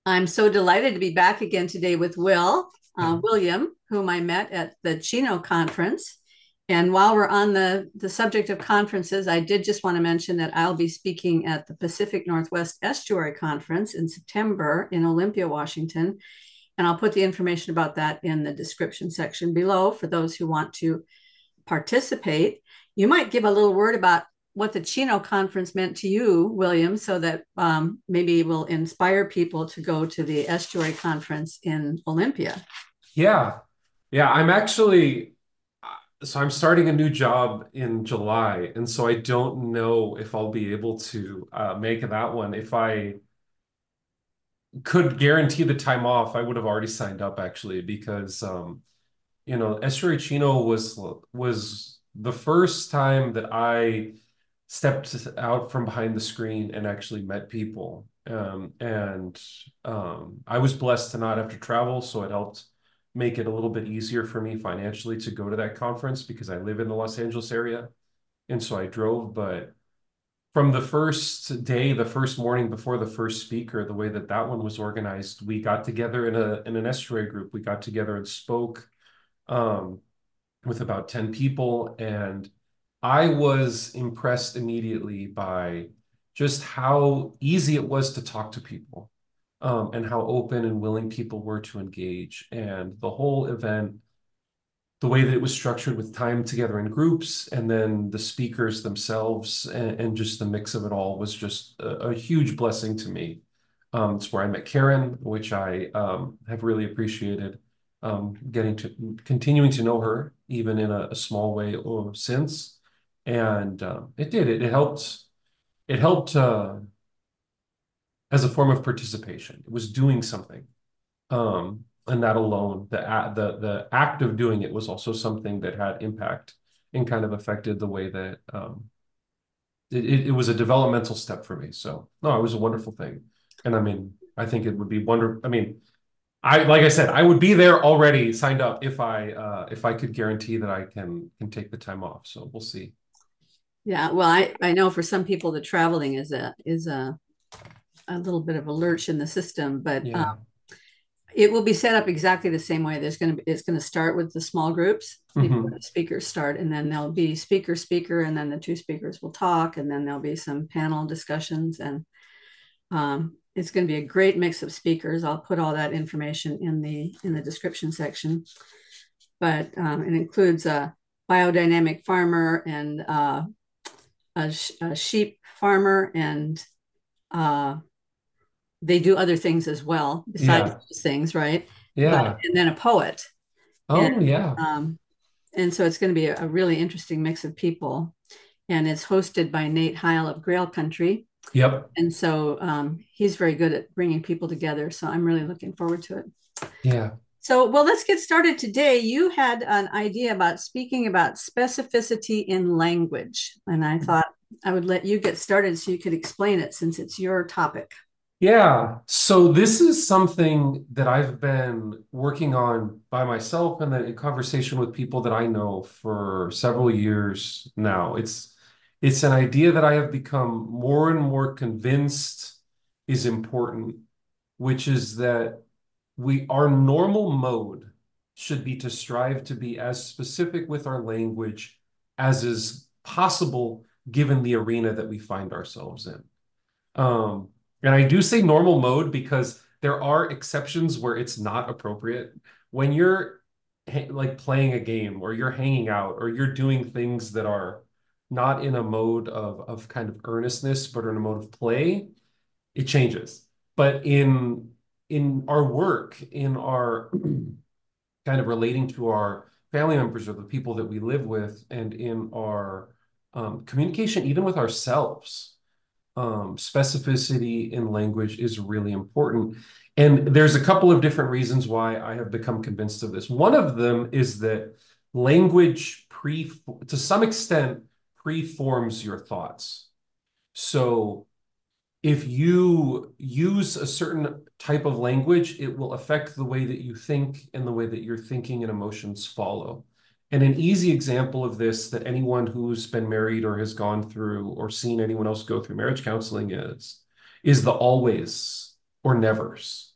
I'm so delighted to be back again today with William, whom I met at the Chino conference. And while we're on the subject of conferences, I did just want to mention that I'll be speaking at the Pacific Northwest Estuary Conference in September in Olympia, Washington. And I'll put the information about that in the description section below for those who want to participate. You might give a little word about what the Chino conference meant to you, William, so that maybe will inspire people to go to the Estuary conference in Olympia. Yeah. Yeah. I'm starting a new job in July. And so I don't know if I'll be able to make that one. If I could guarantee the time off, I would have already signed up actually, because, Estuary Chino was the first time that I stepped out from behind the screen and actually met people. I was blessed to not have to travel, so it helped make it a little bit easier for me financially to go to that conference because I live in the Los Angeles area. And so I drove, but from the first day, the first morning before the first speaker, the way that that one was organized, we got together in an estuary group. We got together and spoke um, with about 10 people, and I was impressed immediately by just how easy it was to talk to people, and how open and willing people were to engage. And the whole event, the way that it was structured with time together in groups, and then the speakers themselves, and just the mix of it all was just a huge blessing to me. It's where I met Karen, which I have really appreciated, getting to continuing to know her even in a small way or since. And it helped. It helped as a form of participation. It was doing something. And that alone, the act of doing it was also something that had impact and kind of affected the way that it was a developmental step for me. So no, it was a wonderful thing. And I mean, I think it would be wonderful. I mean, I like I said, I would be there already signed up if I could guarantee that I can take the time off. So we'll see. Yeah, well, I know for some people the traveling is a little bit of a lurch in the system, but Yeah. it will be set up exactly the same way. It's going to start with the small groups before Hmm. the speakers start, and then there'll be speaker, and then the two speakers will talk, and then there'll be some panel discussions, and it's going to be a great mix of speakers. I'll put all that information in the description section, but it includes a biodynamic farmer and a sheep farmer, and uh, they do other things as well besides Yeah. those things, right? But Yeah. and then a poet, and Oh, yeah. um, and so it's going to be a really interesting mix of people, and it's hosted by Nate Heil of Grail Country, Yep. and so he's very good at bringing people together. So I'm really looking forward to it. Yeah. So, well, let's get started today. You had an idea about speaking about specificity in language, and I thought I would let you get started so you could explain it since it's your topic. Yeah. So this is something that I've been working on by myself and then in conversation with people that I know for several years now. It's an idea that I have become more and more convinced is important, which is that our normal mode should be to strive to be as specific with our language as is possible given the arena that we find ourselves in. And I do say normal mode because there are exceptions where it's not appropriate. When you're like playing a game or you're hanging out or you're doing things that are not in a mode of kind of earnestness, but in a mode of play, it changes. But in our work, in our kind of relating to our family members or the people that we live with, and in our communication, even with ourselves, specificity in language is really important. And there's a couple of different reasons why I have become convinced of this. One of them is that language to some extent preforms your thoughts. So if you use a certain type of language, it will affect the way that you think and the way that your thinking and emotions follow. And an easy example of this that anyone who's been married or has gone through or seen anyone else go through marriage counseling is the always or nevers.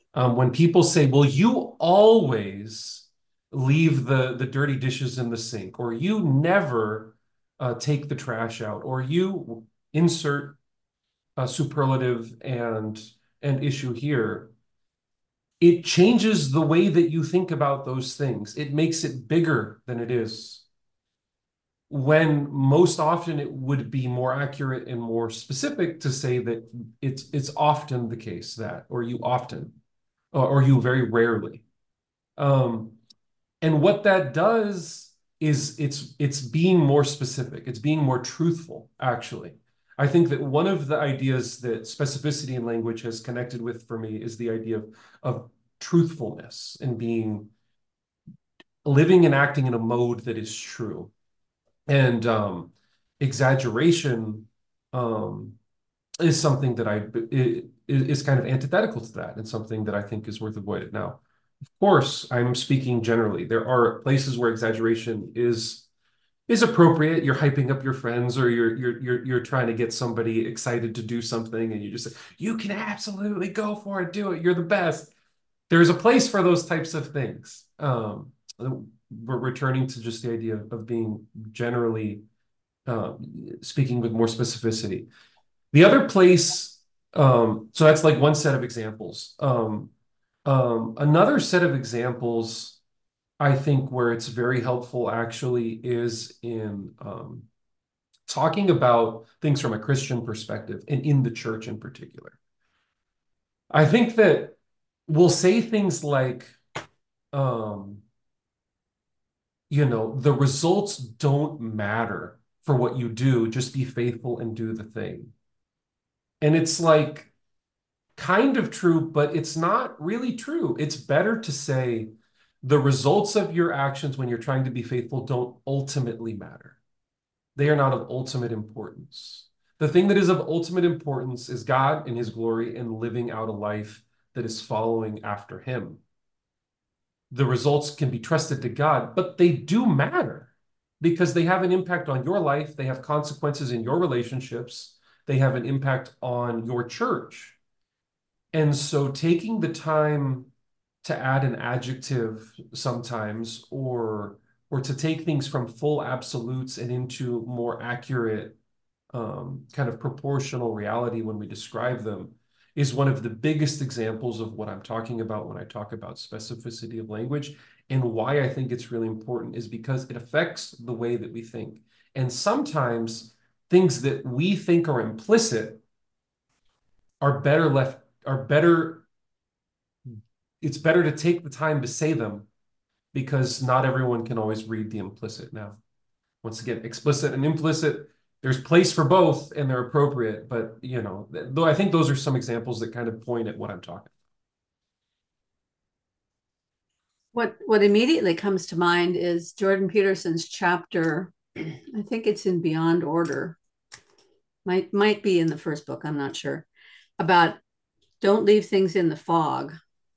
When people say, well, you always leave the dirty dishes in the sink, or you never take the trash out, or you insert a superlative and issue here, it changes the way that you think about those things. It makes it bigger than it is. When most often it would be more accurate and more specific to say that it's often the case that, or you often, or you very rarely. Um, and what that does is it's being more specific. It's being more truthful, actually. I think that one of the ideas that specificity in language has connected with for me is the idea of truthfulness and being living and acting in a mode that is true. And exaggeration um, is something that is kind of antithetical to that and something that I think is worth avoiding. Now, of course, I'm speaking generally. There are places where exaggeration is appropriate. You're hyping up your friends, or you're trying to get somebody excited to do something, and you just say, "You can absolutely go for it, do it. You're the best." There's a place for those types of things. We're returning to just the idea of being generally speaking with more specificity. The other place, so that's like one set of examples. Another set of examples, I think, where it's very helpful actually is in talking about things from a Christian perspective and in the church in particular. I think that we'll say things like, um, the results don't matter for what you do, just be faithful and do the thing. And it's like kind of true, but it's not really true. It's better to say the results of your actions when you're trying to be faithful don't ultimately matter. They are not of ultimate importance. The thing that is of ultimate importance is God and his glory and living out a life that is following after him. The results can be trusted to God, but they do matter because they have an impact on your life. They have consequences in your relationships. They have an impact on your church. And so taking the time to add an adjective sometimes, or to take things from full absolutes and into more accurate kind of proportional reality when we describe them is one of the biggest examples of what I'm talking about when I talk about specificity of language. And why I think it's really important is because it affects the way that we think. And sometimes things that we think are implicit are better. It's better to take the time to say them because not everyone can always read the implicit. Now, once again, explicit and implicit, there's place for both and they're appropriate. But, though I think those are some examples that kind of point at what I'm talking. What immediately comes to mind is Jordan Peterson's chapter, I think it's in Beyond Order, might be in the first book, I'm not sure, about don't leave things in the fog.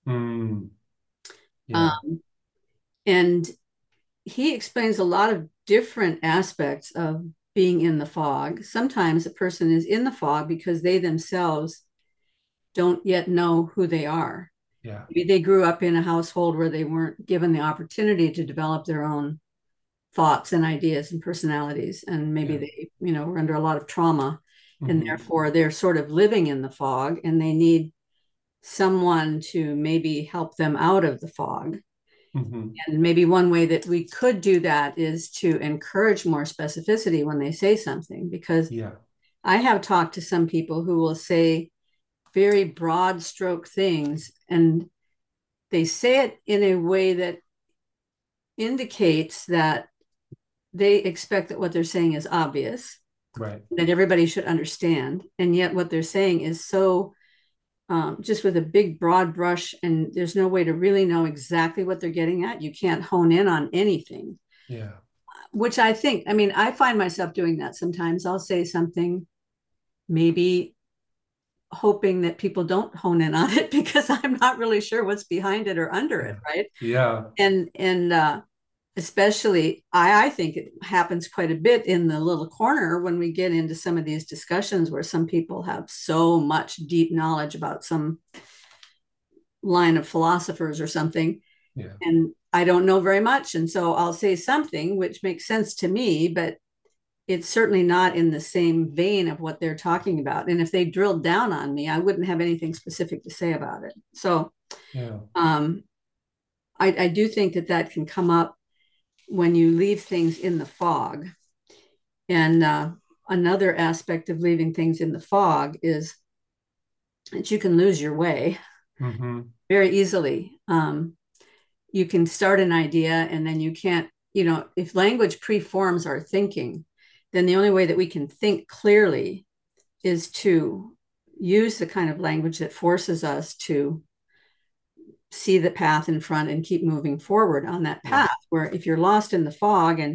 Yeah. And he explains a lot of different aspects of being in the fog. Sometimes a person is in the fog because they themselves don't yet know who they are. Yeah. Maybe they grew up in a household where they weren't given the opportunity to develop their own thoughts and ideas and personalities. And maybe Yeah. they, were under a lot of trauma, and Mm-hmm. therefore they're sort of living in the fog and they need someone to maybe help them out of the fog. Mm-hmm. And maybe one way that we could do that is to encourage more specificity when they say something, because Yeah. I have talked to some people who will say very broad stroke things, and they say it in a way that indicates that they expect that what they're saying is obvious, Right. that everybody should understand. And yet what they're saying is so just with a big broad brush, and there's no way to really know exactly what they're getting at. You can't hone in on anything, Yeah. which I find myself doing that sometimes. I'll say something, maybe hoping that people don't hone in on it because I'm not really sure what's behind it or under Yeah. it, right? Yeah. And especially I think it happens quite a bit in the little corner when we get into some of these discussions where some people have so much deep knowledge about some line of philosophers or something, Yeah. and I don't know very much. And so I'll say something which makes sense to me, but it's certainly not in the same vein of what they're talking about. And if they drilled down on me, I wouldn't have anything specific to say about it. So Yeah. um, I do think that that can come up when you leave things in the fog. And another aspect of leaving things in the fog is that you can lose your way Hmm. very easily. You can start an idea and then you can't, if language preforms our thinking, then the only way that we can think clearly is to use the kind of language that forces us to see the path in front and keep moving forward on that Yeah. path. Where if you're lost in the fog and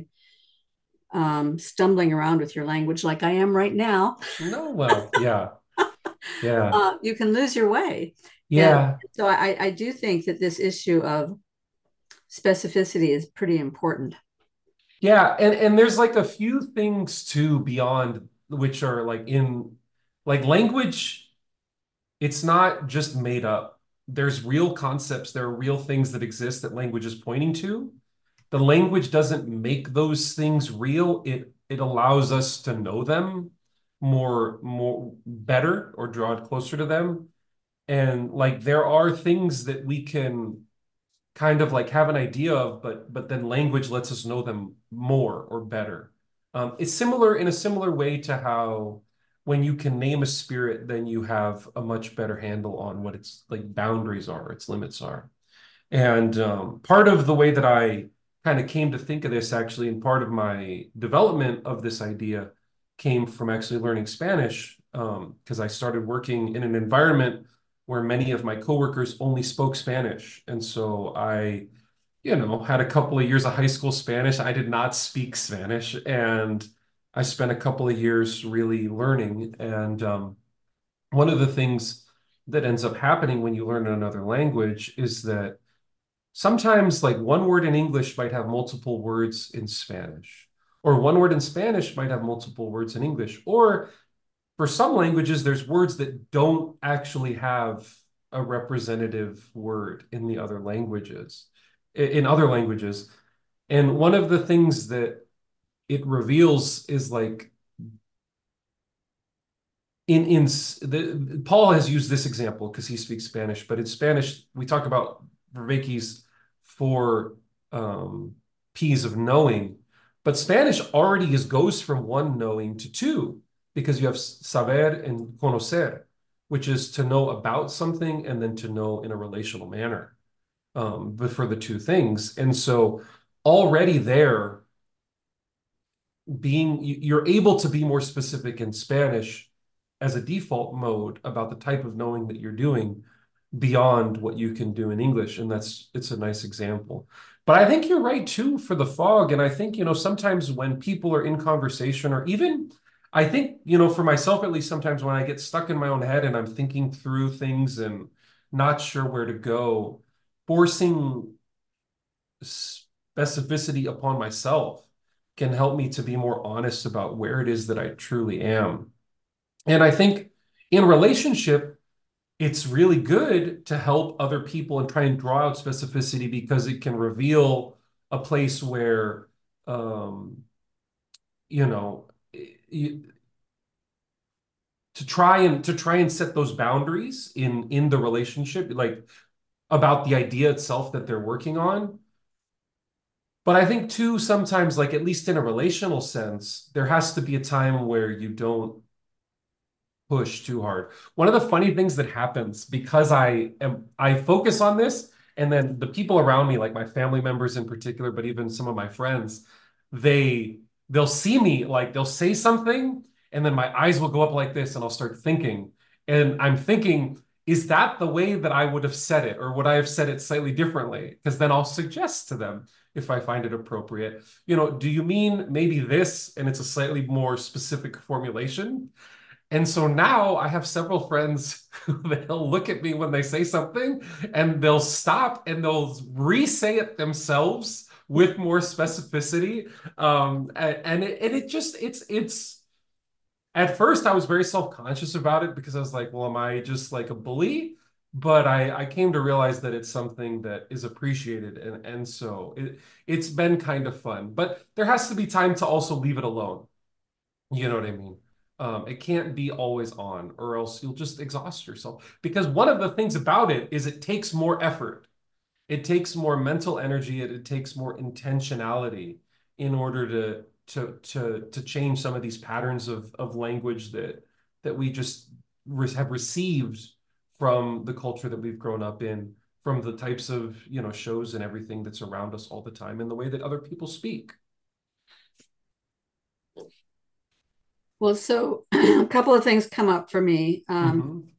stumbling around with your language like I am right now, No, well, yeah. Yeah. you can lose your way. And Yeah. so I do think that this issue of specificity is pretty important. Yeah, and there's like a few things too beyond which are like in like language, it's not just made up. There's real concepts, there are real things that exist that language is pointing to. The language doesn't make those things real. It allows us to know them more better or draw it closer to them. And like there are things that we can kind of like have an idea of, but then language lets us know them more or better. It's similar in a similar way to how when you can name a spirit, then you have a much better handle on what its like boundaries are, its limits are. And part of the way that I kind of came to think of this actually, and part of my development of this idea came from actually learning Spanish, because I started working in an environment where many of my coworkers only spoke Spanish. And so I, had a couple of years of high school Spanish. I did not speak Spanish, and I spent a couple of years really learning. And one of the things that ends up happening when you learn another language is that sometimes like one word in English might have multiple words in Spanish, or one word in Spanish might have multiple words in English, or for some languages, there's words that don't actually have a representative word in the other languages, in other languages. And one of the things that it reveals is like in Paul has used this example because he speaks Spanish, but in Spanish we talk about verbekis for um, P's of knowing, but Spanish already goes from one knowing to two because you have saber and conocer, which is to know about something and then to know in a relational manner, but for the two things. And so already there you're able to be more specific in Spanish as a default mode about the type of knowing that you're doing beyond what you can do in English. And it's a nice example. But I think you're right too for the fog. And I think, sometimes when people are in conversation or even I think, for myself at least, sometimes when I get stuck in my own head and I'm thinking through things and not sure where to go, forcing specificity upon myself can help me to be more honest about where it is that I truly am. And I think in relationship, it's really good to help other people and try and draw out specificity because it can reveal a place where, um, you know, you, to try and set those boundaries in the relationship, like about the idea itself that they're working on. But I think too, sometimes, like at least in a relational sense, there has to be a time where you don't push too hard. One of the funny things that happens because I focus on this, and then the people around me, like my family members in particular, but even some of my friends, they they'll see me like they'll say something, and then my eyes will go up like this, and I'll start thinking, and I'm thinking, is that the way that I would have said it, or would I have said it slightly differently? Because then I'll suggest to them if I find it appropriate. Do you mean maybe this, and it's a slightly more specific formulation? And so now I have several friends who they'll look at me when they say something and they'll stop and they'll re-say it themselves with more specificity. And it just it's at first I was very self-conscious about it because I was like, well, am I just like a bully? but I came to realize that it's something that is appreciated, and so it's been kind of fun. But there has to be time to also leave it alone. You know what I mean? It can't be always on, or else you'll just exhaust yourself. Because one of the things about it is it takes more effort. It takes more mental energy. It takes more intentionality in order to change some of these patterns of language that we just have received from the culture that we've grown up in, from the types of, shows and everything that's around us all the time, and the way that other people speak. Well, so a couple of things come up for me. Mhm.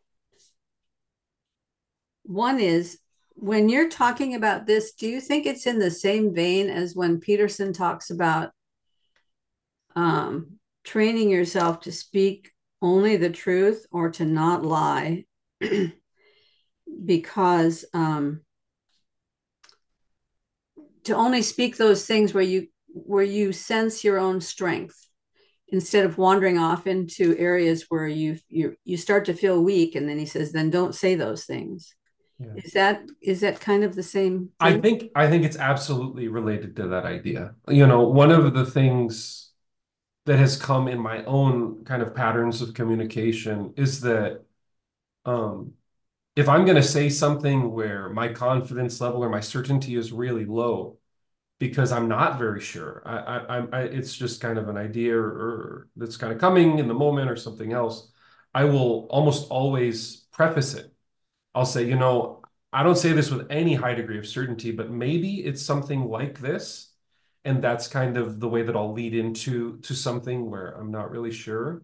One is when you're talking about this, do you think it's in the same vein as when Peterson talks about training yourself to speak only the truth or to not lie? Because to only speak those things where you sense your own strength instead of wandering off into areas where you start to feel weak, and then he says, then don't say those things. Yeah. Is that kind of the same I thing? think I think it's absolutely related to that idea. One of the things that has come in my own kind of patterns of communication is that um, if I'm going to say something where my confidence level or my certainty is really low because I'm not very sure, it's just kind of an idea or that's kind of coming in the moment or something else, I will almost always preface it. I'll say, I don't say this with any high degree of certainty, but maybe it's something like this. And that's kind of the way that I'll lead into something where I'm not really sure.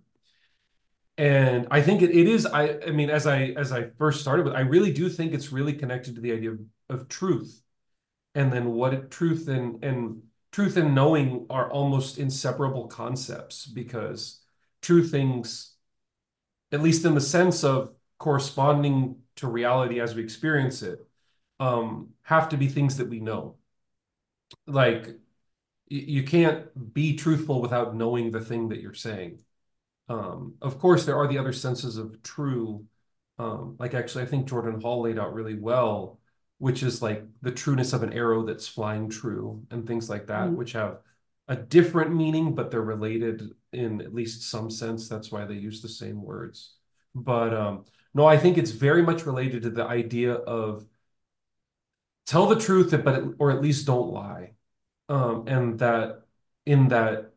And I think it is, I mean, as I first started with, I really do think it's really connected to the idea of truth. And then truth and knowing are almost inseparable concepts because true things, at least in the sense of corresponding to reality as we experience it, have to be things that we know. Like you can't be truthful without knowing the thing that you're saying. Of course, there are the other senses of true. Like actually, I think Jordan Hall laid out really well, which is like the trueness of an arrow that's flying true and things like that, Mhm. which have a different meaning, but they're related in at least some sense. That's why they use the same words. But no, I think it's very much related to the idea of tell the truth, or at least don't lie. And that in that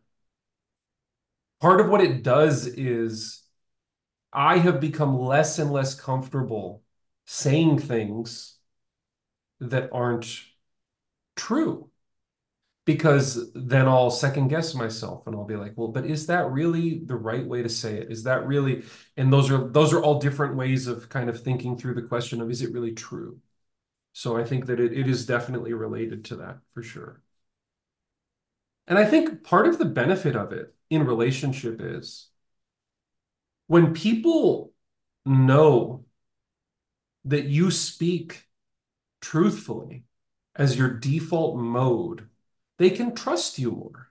part of what it does is I have become less and less comfortable saying things that aren't true because then I'll second guess myself and I'll be like, well, but is that really the right way to say it? Is that really, and those are all different ways of kind of thinking through the question of is it really true? So I think that it is definitely related to that for sure. And I think part of the benefit of it in relationship is when people know that you speak truthfully as your default mode, they can trust you more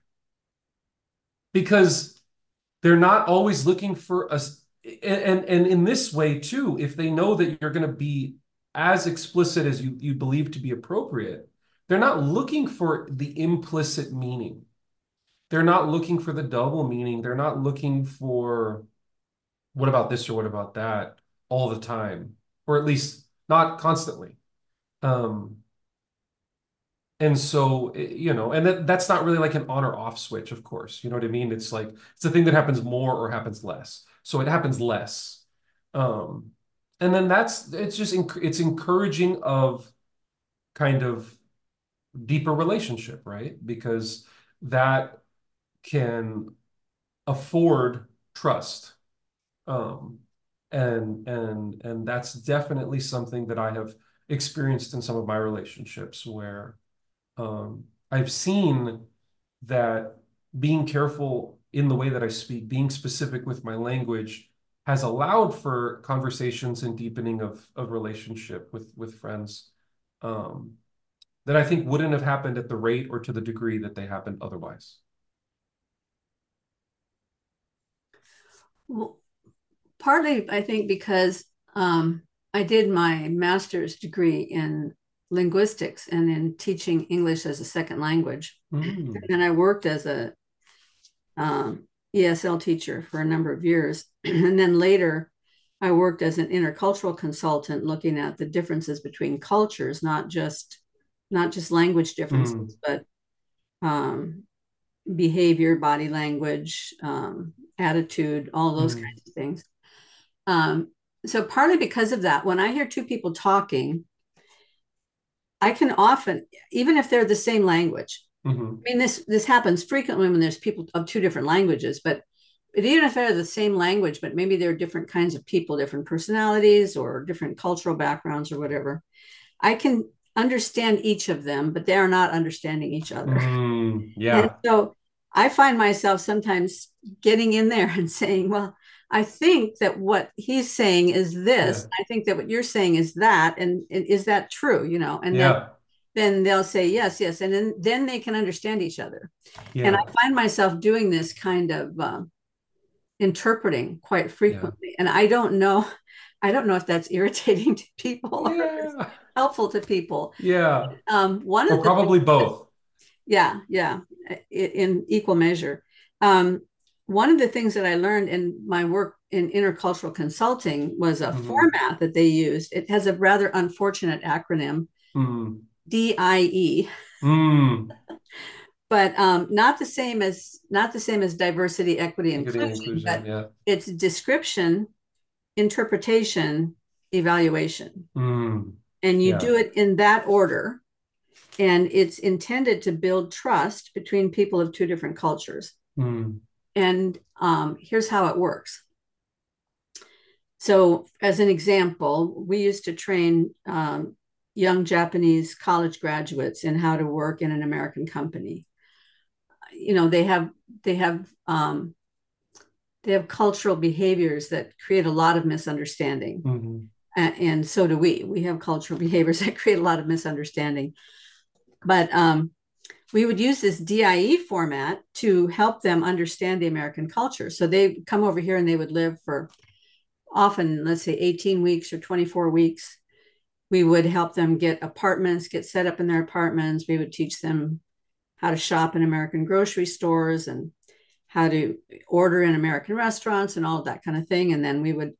because they're not always looking for us. And in this way too, if they know that you're going to be as explicit as you believe to be appropriate, they're not looking for the implicit meaning. They're not looking for the double meaning. They're not looking for what about this or what about that all the time, or at least not constantly. Um, and so, and that's not really like an on or off switch, of course. You know what I mean? It's like it's a thing that happens more or happens less. So it happens less. Um, and then it's just it's encouraging of kind of deeper relationship, right? Because that can afford trust. Um, and that's definitely something that I have experienced in some of my relationships where I've seen that being careful in the way that I speak, being specific with my language, has allowed for conversations and deepening of relationship with friends um, that I think wouldn't have happened at the rate or to the degree that they happened otherwise. Well, partly, I think, because I did my master's degree in linguistics and in teaching English as a second language. Mm. And I worked as a ESL teacher for a number of years. And then later, I worked as an intercultural consultant, looking at the differences between cultures, not just language Mm. differences, but um, behavior, body language, attitude, all those Mm. kinds of things. Um, so partly because of that, when I hear two people talking, I can often, even if they're the same language, Mm-hmm. I mean, this happens frequently when there's people of two different languages, but even if they're the same language, but maybe they're different kinds of people, different personalities or different cultural backgrounds or whatever, I can understand each of them, but they are not understanding each other. Mm. And Yeah. so I find myself sometimes getting in there and saying, well, I think that what he's saying is this. Yeah. I think that what you're saying is that. And is that true? And Yeah. then they'll say yes, yes. And then they can understand each other. And Yeah. I find myself doing this kind of interpreting quite Yeah. frequently. And I don't know if that's irritating to people or if it's Yeah. helpful to people. Yeah. One Or of the things probably both. yeah, yeah, in equal measure. Um, one of the things that I learned in my work in intercultural consulting was a Mm-hmm. format that they used. It has a rather unfortunate acronym, Mm. DIE, Mm. but not the same as diversity, equity, Equity and inclusion, inclusion. but Yeah. it's description, interpretation, evaluation, Mm. and you Yeah. do it in that order. And it's intended to build trust between people of two different cultures. Mm. And here's how it works. So, as an example, we used to train young Japanese college graduates in how to work in an American company. They have cultural behaviors that create a lot of misunderstanding, Mm-hmm. and so do we. We have cultural behaviors that create a lot of misunderstanding. But we would use this DIE format to help them understand the American culture. So they come over here and they would live for often, let's say, 18 weeks or 24 weeks. We would help them get apartments, get set up in their apartments. We would teach them how to shop in American grocery stores and how to order in American restaurants and all of that kind of thing. And then we would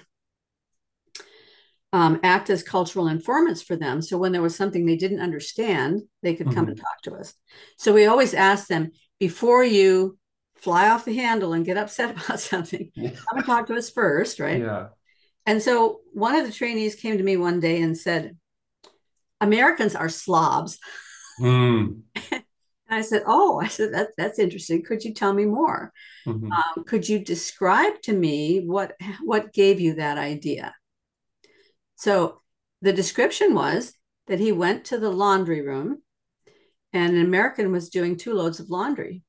act as cultural informants for them. So when there was something they didn't understand, they could come and Mm-hmm. talk to us. So we always ask them, before you fly off the handle and get upset about something, Yeah. come and talk to us first, right? Yeah. And so one of the trainees came to me one day and said, Americans are slobs. Mm. And I said, oh, I said, that's interesting. Could you tell me more? Mm-hmm. Could you describe to me what gave you that idea? So the description was that he went to the laundry room and an American was doing 2 loads of laundry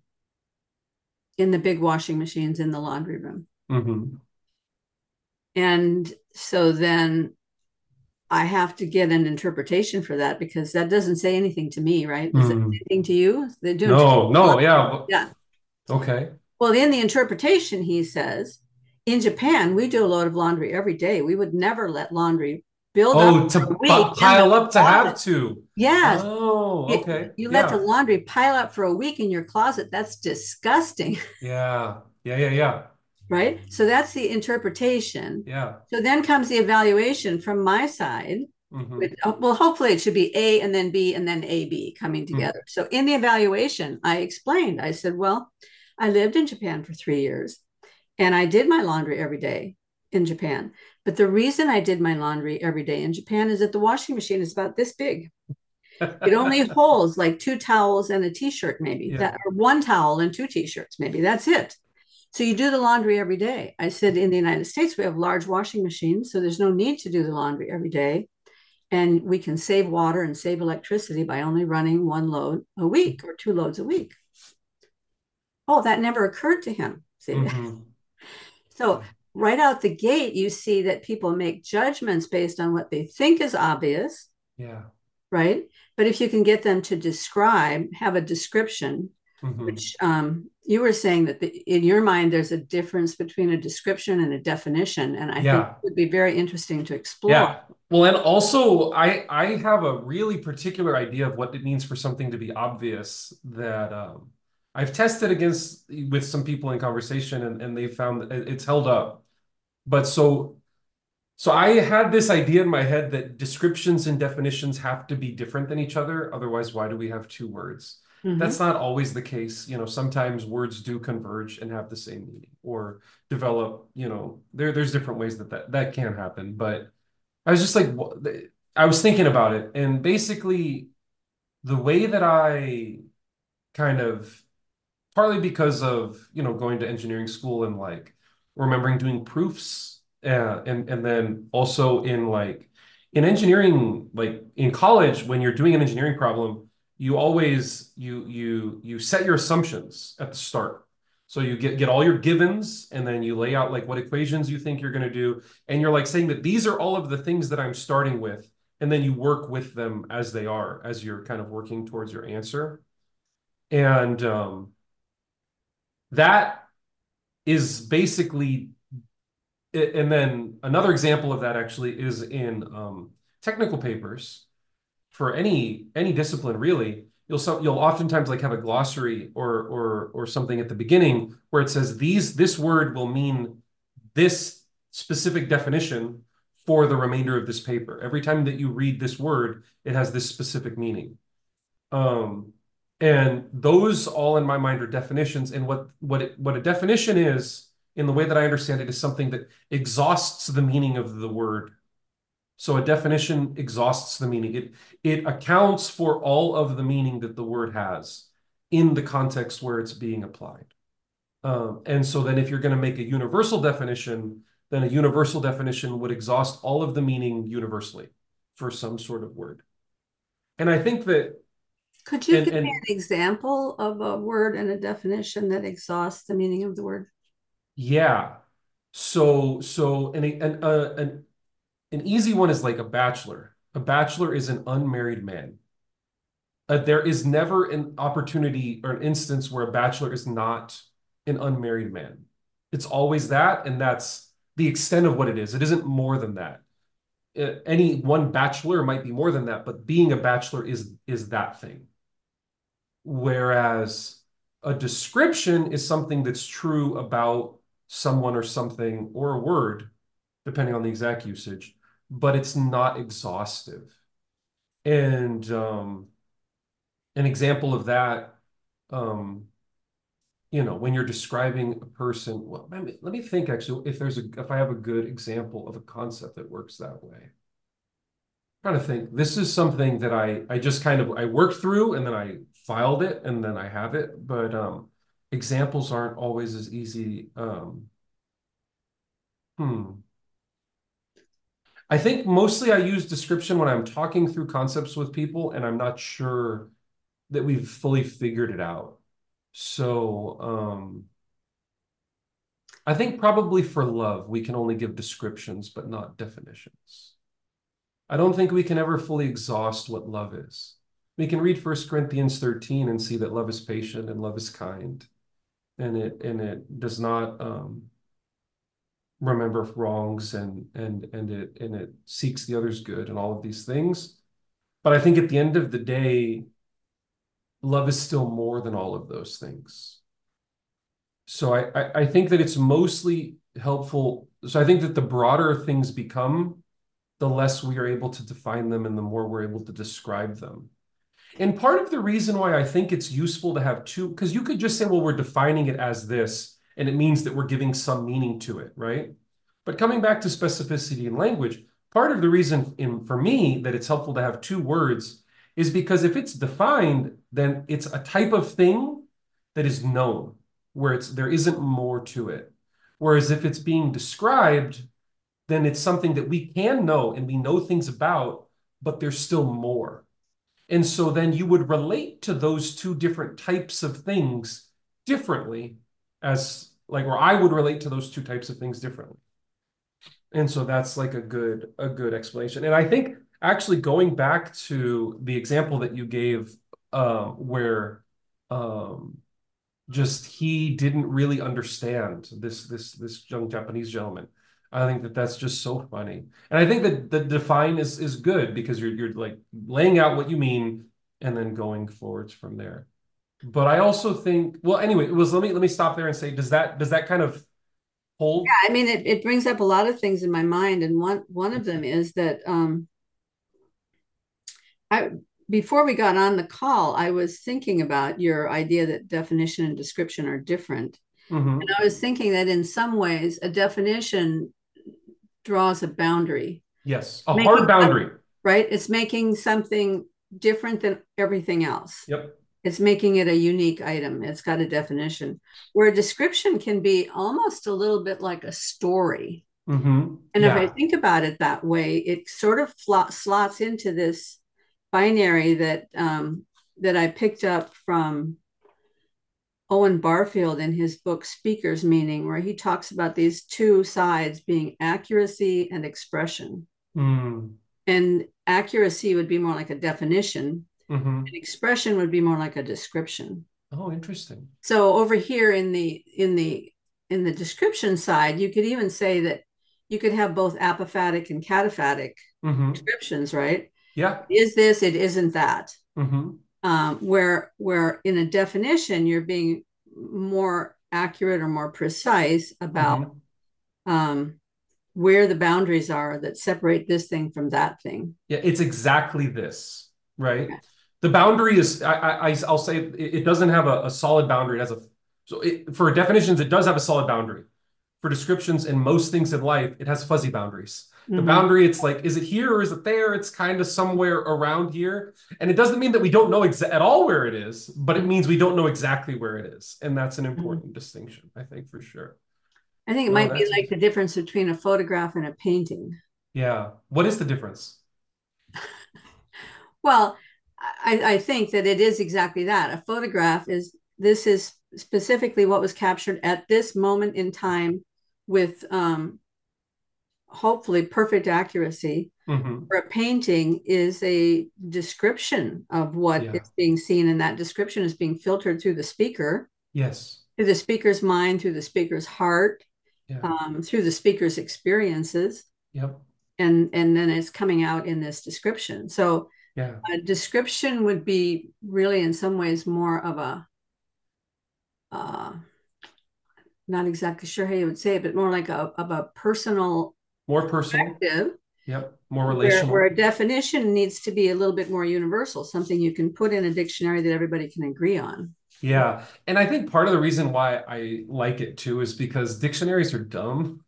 in the big washing machines in the laundry room. Mm-hmm. And so then I have to get an interpretation for that because that doesn't say anything to me, right? Does it say Mm. anything to you? They're doing No, no, yeah. yeah. Okay. Well, in the interpretation, he says, in Japan, we do a load of laundry every day. We would never let laundry build up Oh, to for a week in the pile up to have closet. to. Yes. Oh, You, okay. you let the Yeah. laundry pile up for a week in your closet. That's disgusting, Yeah. Yeah. Yeah. Yeah. right? So that's the interpretation. Yeah. So then comes the evaluation from my side. Mm-hmm. Well, hopefully it should be A and then B and then AB coming Mm. together. So in the evaluation, I explained, I said, well, I lived in Japan for 3 years and I did my laundry every day in Japan. But the reason I did my laundry every day in Japan is that the washing machine is about this big. It only holds like 2 towels and a t-shirt, maybe Yeah. that, or 1 towel and 2 t-shirts, maybe that's it. So you do the laundry every day. I said, in the United States, we have large washing machines, so there's no need to do the laundry every day. And we can save water and save electricity by only running 1 load a week or 2 loads a week. Oh, that never occurred to him. See? Mm-hmm. So right out the gate, you see that people make judgments based on what they think is obvious, Yeah. right? But if you can get them to have a description, Mm-hmm. which you were saying that in your mind, there's a difference between a description and a definition. And I think it Yeah. would be very interesting to explore. Yeah. Well, and also I have a really particular idea of what it means for something to be obvious that I've tested against with some people in conversation and they found that it's held up. But so I had this idea in my head that descriptions and definitions have to be different than each other. Otherwise, why do we have two words? That's Mhm. not always the case. Sometimes words do converge and have the same meaning or develop, there's different ways that can happen. But I was just like, I was thinking about it, and basically, the way that I kind of, partly because of, going to engineering school and like remembering doing proofs, and then also in engineering, like in college, when you're doing an engineering problem, you always you set your assumptions at the start. So you get all your givens, and then you lay out like what equations you think you're going to do, and you're like saying that these are all of the things that I'm starting with, and then you work with them as they are as you're kind of working towards your answer. And that is basically and then another example of that actually is in technical papers for any discipline really. You'll oftentimes like have a glossary or something at the beginning where it says this word will mean this specific definition for the remainder of this paper. Every time that you read this word, it has this specific meaning. Um, and those all in my mind are definitions. And what a definition is, in the way that I understand it, is something that exhausts the meaning of the word. So a definition exhausts the meaning. It accounts for all of the meaning that the word has in the context where it's being applied. And so then if you're going to make a universal definition, then a universal definition would exhaust all of the meaning universally for some sort of word. And I think that Could you give me and an example of a word and a definition that exhausts the meaning of the word? yeah. So an easy one is like a bachelor. A bachelor is an unmarried man. There is never an opportunity or an instance where a bachelor is not an unmarried man. It's always that, and that's the extent of what it is. It isn't more than that. Any one bachelor might be more than that, but being a bachelor is that thing. Whereas a description is something that's true about someone or something or a word, depending on the exact usage, but it's not exhaustive. And an example of that, um, when you're describing a person, well, let me think actually if I have a good example of a concept that works that way. Trying to think. This is something that I just kind of I worked through and then I filed it and then I have it, but examples aren't always as easy. Hmm. I think mostly I use description when I'm talking through concepts with people and I'm not sure that we've fully figured it out. So I think probably for love, we can only give descriptions, but not definitions. I don't think we can ever fully exhaust what love is. We can read 1 Corinthians 13 and see that love is patient and love is kind, and it does not remember wrongs and it seeks the other's good and all of these things. But I think at the end of the day, love is still more than all of those things. So I think that it's mostly helpful. So I think that the broader things become, the less we are able to define them and the more we're able to describe them. And part of the reason why I think it's useful to have two, because you could just say, well, we're defining it as this, and it means that we're giving some meaning to it, right? But coming back to specificity in language, part of the reason for me that it's helpful to have two words is because if it's defined, then it's a type of thing that is known, where there isn't more to it. Whereas if it's being described, then it's something that we can know and we know things about, but there's still more. And so then you would relate to those two different types of things differently, or I would relate to those two types of things differently. And so that's like a good explanation. And I think actually going back to the example that you gave, where um, just he didn't really understand this young Japanese gentleman. I think that that's just so funny. And I think that the define is good because you're like laying out what you mean and then going forwards from there. But I also think, well, anyway, it was let me stop there and say, does that kind of hold? I mean, it brings up a lot of things in my mind, and one of them is that I before we got on the call, I was thinking about your idea that definition and description are different. And Hmm. I was thinking that in some ways, a definition draws a boundary, Yes, a making hard boundary. right? It's making something different than everything else. Yep. It's making it a unique item. It's got a definition. Where a description can be almost a little bit like a story. And if I Yeah. think about it that way, it sort of slots into this binary that I picked up from Owen Barfield in his book Speaker's Meaning, where he talks about these two sides being accuracy and expression. Mm. And accuracy would be more like a definition, and Hmm. expression would be more like a description. Oh, interesting. So over here in the description side, you could even say that you could have both apophatic and cataphatic Hmm. descriptions, right? Yeah. Is this, it isn't that. Hmm. Where in a definition you're being more accurate or more precise about Hmm. um, where the boundaries are that separate this thing from that thing. Yeah, it's exactly this, right? The boundary is, I'll say it doesn't have a solid boundary. It has a, so for definitions, it does have a solid boundary. For descriptions and most things in life, it has fuzzy boundaries. The Mm-hmm. boundary, it's like, is it here or is it there? It's kind of somewhere around here. And it doesn't mean that we don't know at all where it is, but it means we don't know exactly where it is. And that's an Mm-hmm. important distinction, I think, for sure. I think it Oh, might be that's like the interesting. difference between a photograph and a painting. Yeah. What is the difference? Well, I think that it is exactly that. A photograph is this is specifically what was captured at this moment in time with hopefully perfect accuracy. Hmm. Or a painting is a description of what Yeah. is being seen, and that description is being filtered Yes. through the speaker's mind, through the speaker's heart, Yeah. through the speaker's experiences, Yep. and then it's coming out in this description. So Yeah. a description would be really, in some ways, more of a uh, not exactly sure how you would say it, but more like of a personal More personal. perspective, Yep. More where relational. a definition needs to be a little bit more universal, something you can put in a dictionary that everybody can agree on. Yeah. And I think part of the reason why I like it too is because dictionaries are dumb.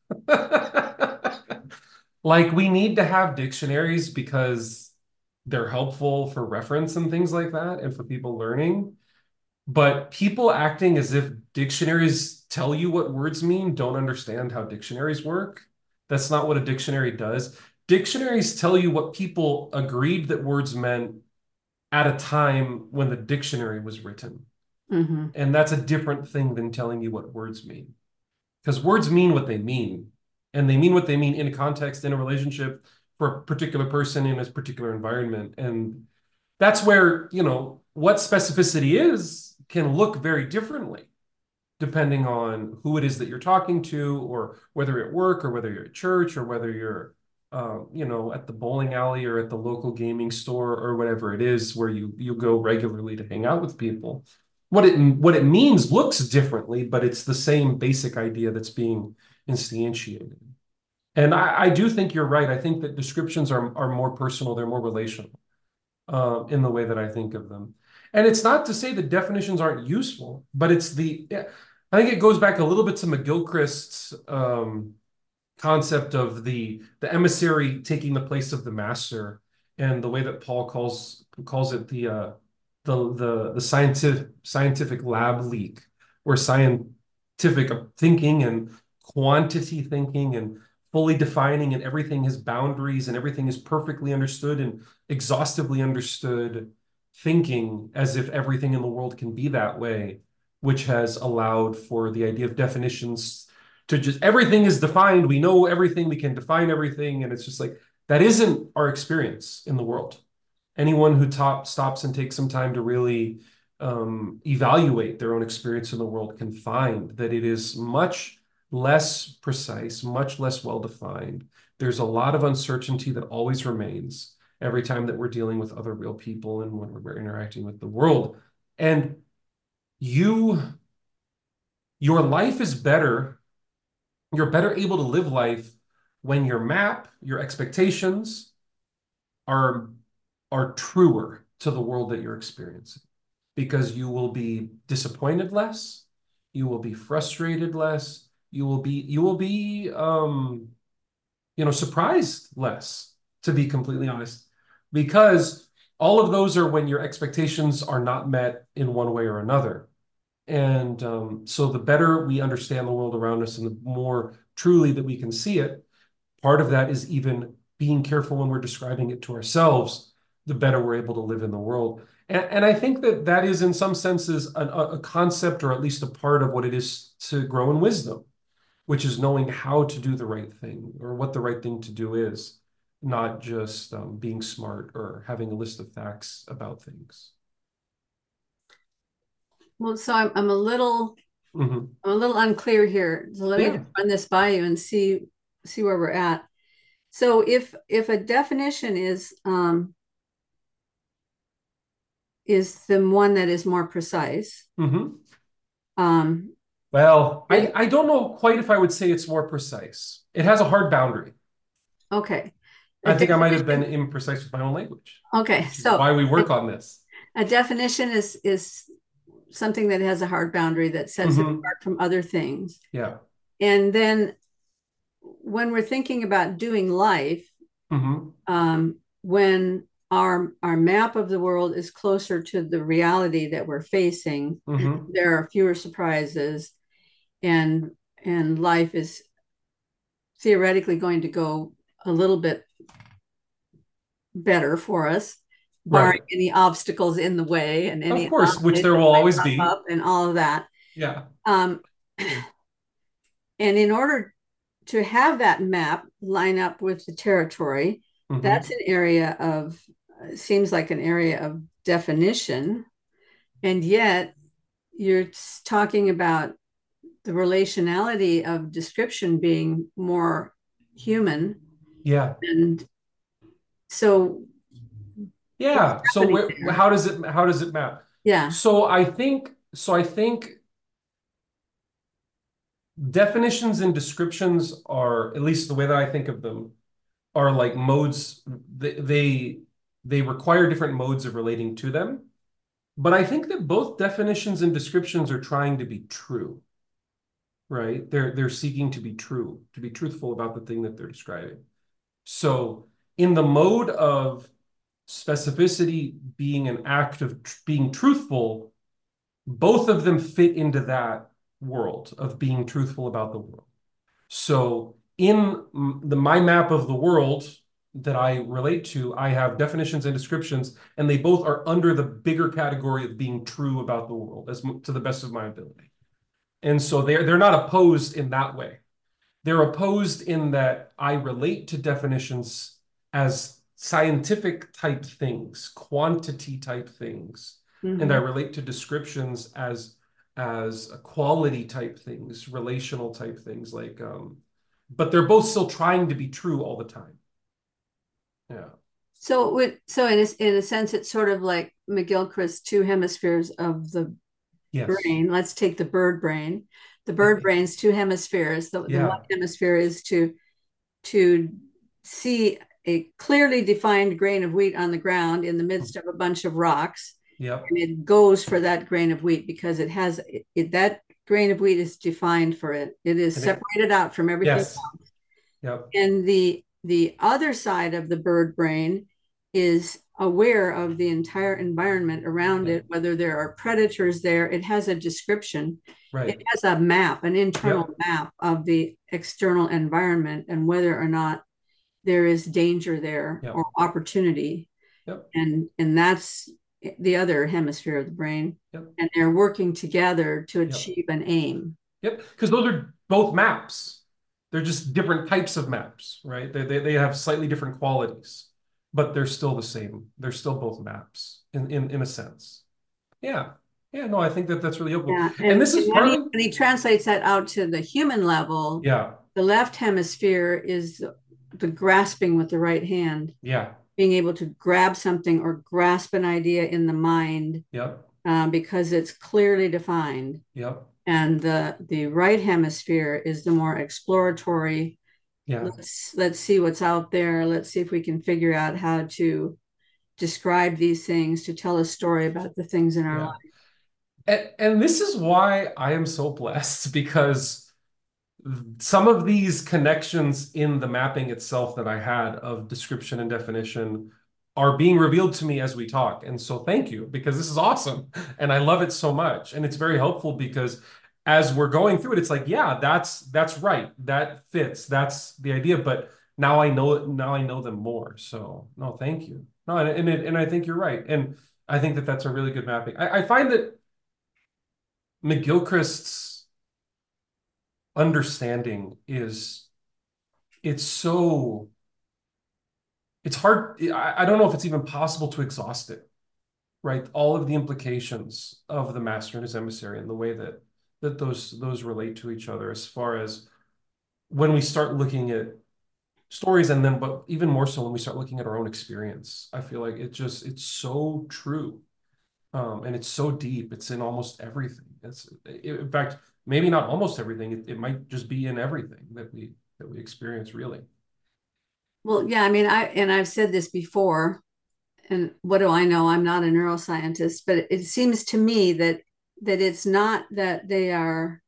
Like we need to have dictionaries because they're helpful for reference and things like that and for people learning. But people acting as if dictionaries tell you what words mean don't understand how dictionaries work. That's not what a dictionary does. Dictionaries tell you what people agreed that words meant at a time when the dictionary was written. Mm-hmm. And that's a different thing than telling you what words mean. Because words mean what they mean. And they mean what they mean in a context, in a relationship, for a particular person in a particular environment. And that's where, what specificity is can look very differently depending on who it is that you're talking to, or whether you're at work, or whether you're at church, or whether you're, at the bowling alley or at the local gaming store, or whatever it is where you go regularly to hang out with people. What it means looks differently, but it's the same basic idea that's being instantiated. And I do think you're right. I think that descriptions are more personal, they're more relational in the way that I think of them. And it's not to say that definitions aren't useful, but yeah, I think it goes back a little bit to McGilchrist's concept of the emissary taking the place of the master, and the way that Paul calls it the scientific lab leak, where scientific thinking and quantity thinking and fully defining, and everything has boundaries and everything is perfectly understood and exhaustively understood thinking, as if everything in the world can be that way, which has allowed for the idea of definitions to just everything is defined. We know everything, we can define everything. And it's just like that isn't our experience in the world. Anyone who stops and takes some time to really evaluate their own experience in the world can find that it is much less precise, much less well-defined. There's a lot of uncertainty that always remains every time that we're dealing with other real people and when we're interacting with the world. And your life is better. You're better able to live life when your map, your expectations are truer to the world that you're experiencing, because you will be disappointed less, you will be frustrated less, surprised less, to be completely honest, because all of those are when your expectations are not met in one way or another. And so the better we understand the world around us and the more truly that we can see it, part of that is even being careful when we're describing it to ourselves, the better we're able to live in the world. And I think that that is, in some senses, a concept, or at least a part of what it is to grow in wisdom, which is knowing how to do the right thing, or what the right thing to do is, not just being smart or having a list of facts about things. Well, so I'm a little Mm-hmm. I'm a little unclear here. So let me Yeah. just run this by you and see where we're at. So if a definition is the one that is more precise, Mm-hmm. um, Well, I don't know quite if I would say it's more precise. It has a hard boundary. okay. A I think I might have been definition, imprecise with my own language, okay, which is so why we work on this. a definition is something that has a hard boundary that sets it Mm-hmm. apart from other things. Yeah. And then when we're thinking about doing life, Mm-hmm. when our map of the world is closer to the reality that we're facing, Mm-hmm. there are fewer surprises, and life is theoretically going to go a little bit better for us, barring Right. any obstacles in the way and Of any course, which anomalies there that will might always pop be. up and all of that. Yeah. Um, and in order to have that map line up with the territory, that's Mm-hmm. an area of, seems like an area of definition. And yet you're talking about the relationality of description being more human. Yeah. And so what's Yeah. So happening there? how does it map? Yeah. So I think definitions and descriptions are, at least the way that I think of them, are like modes. They require different modes of relating to them. But I think that both definitions and descriptions are trying to be true, right? They're seeking to be true, to be truthful about the thing that they're describing. So in the mode of specificity being an act of being truthful, both of them fit into that world of being truthful about the world. So in my map of the world that I relate to, I have definitions and descriptions, and they both are under the bigger category of being true about the world, as to the best of my ability. And so they're not opposed in that way. They're opposed in that I relate to definitions as scientific type things, quantity type things, and I Mm-hmm. relate to descriptions as quality type things, relational type things, but they're both still trying to be true all the time. Yeah. So in a sense, it's sort of like McGilchrist's two hemispheres of the Yes. brain. Let's take the bird brain. The bird brain's two hemispheres. The one Yeah. hemisphere is to see a clearly defined grain of wheat on the ground in the midst of a bunch of rocks, Yep. and it goes for that grain of wheat because it has that grain of wheat is defined for it. It is And separated out from everything. yes. Yep. And the other side of the bird brain is aware of the entire environment around Yep. it, whether there are predators there. It has a description. It Right. has a map, an internal Yep. map of the external environment and whether or not there is danger there or Yep. opportunity. Yep. And that's the other hemisphere of the brain. Yep. And they're working together to Yep. achieve an aim. Yep. Because those are both maps. They're just different types of maps, right? They have slightly different qualities, but they're still the same. They're still both maps in a sense. Yeah. Yeah, no, I think that that's really helpful. Yeah, And and this is when partly, he translates that out to the human level, yeah, the left hemisphere is the grasping with the right hand, yeah, being able to grab something or grasp an idea in the mind yep, because it's clearly defined. yep, And the right hemisphere is the more exploratory. yeah, Let's see what's out there. Let's see if we can figure out how to describe these things, to tell a story about the things in our life. yeah. And this is why I am so blessed because some of these connections in the mapping itself that I had of description and definition are being revealed to me as we talk. And so thank you because this is awesome. And I love it so much. And it's very helpful because as we're going through it, it's like, yeah, that's right. That fits. That's the idea. But now I know them more. So no, thank you. No, and I think you're right. And I think that that's a really good mapping. I find that McGilchrist's understanding is it's so it's hard. I don't know if it's even possible to exhaust it, right? All of the implications of the master and his emissary and the way that those relate to each other as far as when we start looking at stories and then but even more so when we start looking at our own experience. I feel like it's so true. And it's so deep. It's in almost everything. In fact, maybe not almost everything. It might just be in everything that we experience, really. Well, yeah, I mean, I've said this before, and what do I know? I'm not a neuroscientist, but it seems to me that it's not that they are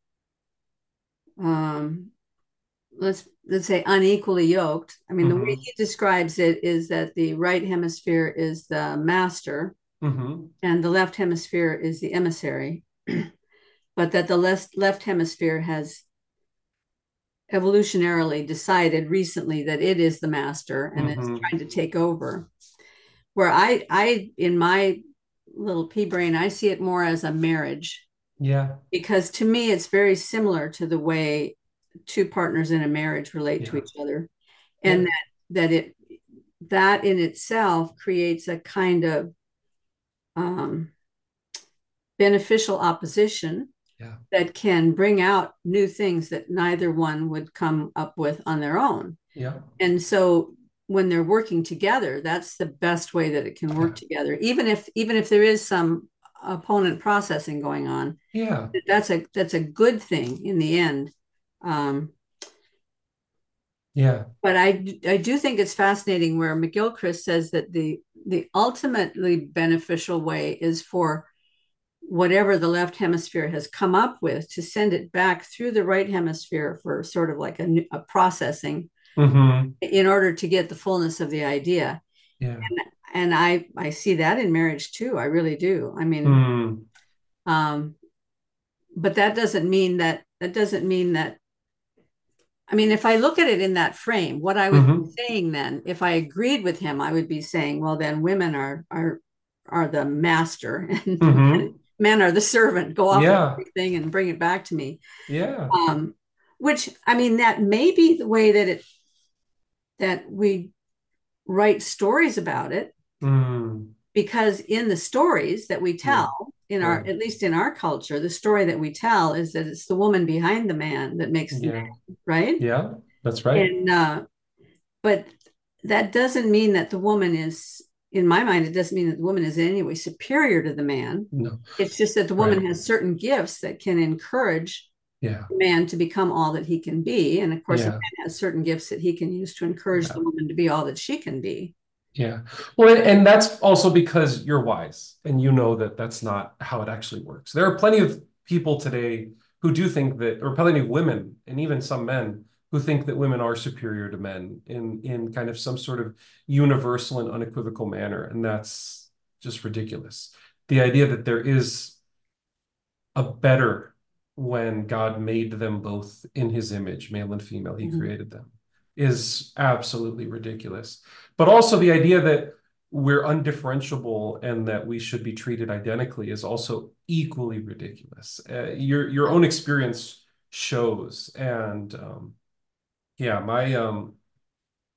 um, let's say unequally yoked. I mean, the way Mm-hmm. he describes it is that the right hemisphere is the master Mm-hmm. and the left hemisphere is the emissary, but that the left hemisphere has evolutionarily decided recently that it is the master and it's Mm-hmm. trying to take over. Where I in my little pea brain, I see it more as a marriage Yeah. because to me it's very similar to the way two partners in a marriage relate to Yeah. each other, and Yeah. that in itself creates a kind of um, beneficial opposition Yeah. that can bring out new things that neither one would come up with on their own. Yeah. And so when they're working together, that's the best way that it can work Yeah. together, even if there is some opponent processing going on. Yeah. That's a good thing in the end. um, Yeah. but I do think it's fascinating where McGilchrist says that the ultimately beneficial way is for whatever the left hemisphere has come up with to send it back through the right hemisphere for sort of like a processing Mm-hmm. in order to get the fullness of the idea. Yeah. And I see that in marriage too. I really do. I mean, Mm. um, but that doesn't mean that. I mean, if I look at it in that frame, what I would be Mm-hmm. saying then, if I agreed with him, I would be saying, well, then women are the master and Mm-hmm. men are the servant. Go off with Yeah. everything and bring it back to me. Yeah. Um, which I mean, that may be the way that we write stories about it, Mm. because in the stories that we Yeah. tell in our Yeah. at least in our culture, the story that we tell is that it's the woman behind the man that makes the Yeah. man, right? Yeah. That's right. And but that doesn't mean that the woman is, in my mind, it doesn't mean that the woman is in any way superior to the man. No. It's just that the Right. woman has certain gifts that can encourage Yeah. the man to become all that he can be. And of course, the Yeah. man has certain gifts that he can use to encourage Yeah. the woman to be all that she can be. Yeah. Well, and that's also because you're wise and you know that that's not how it actually works. There are plenty of people today who do think that, or plenty of women and even some men who think that women are superior to men in kind of some sort of universal and unequivocal manner. And that's just ridiculous. The idea that there is a better when God made them both in his image, male and female, he Mhm. created them, is absolutely ridiculous. But also the idea that we're undifferentiable and that we should be treated identically is also equally ridiculous. Your own experience shows, and yeah,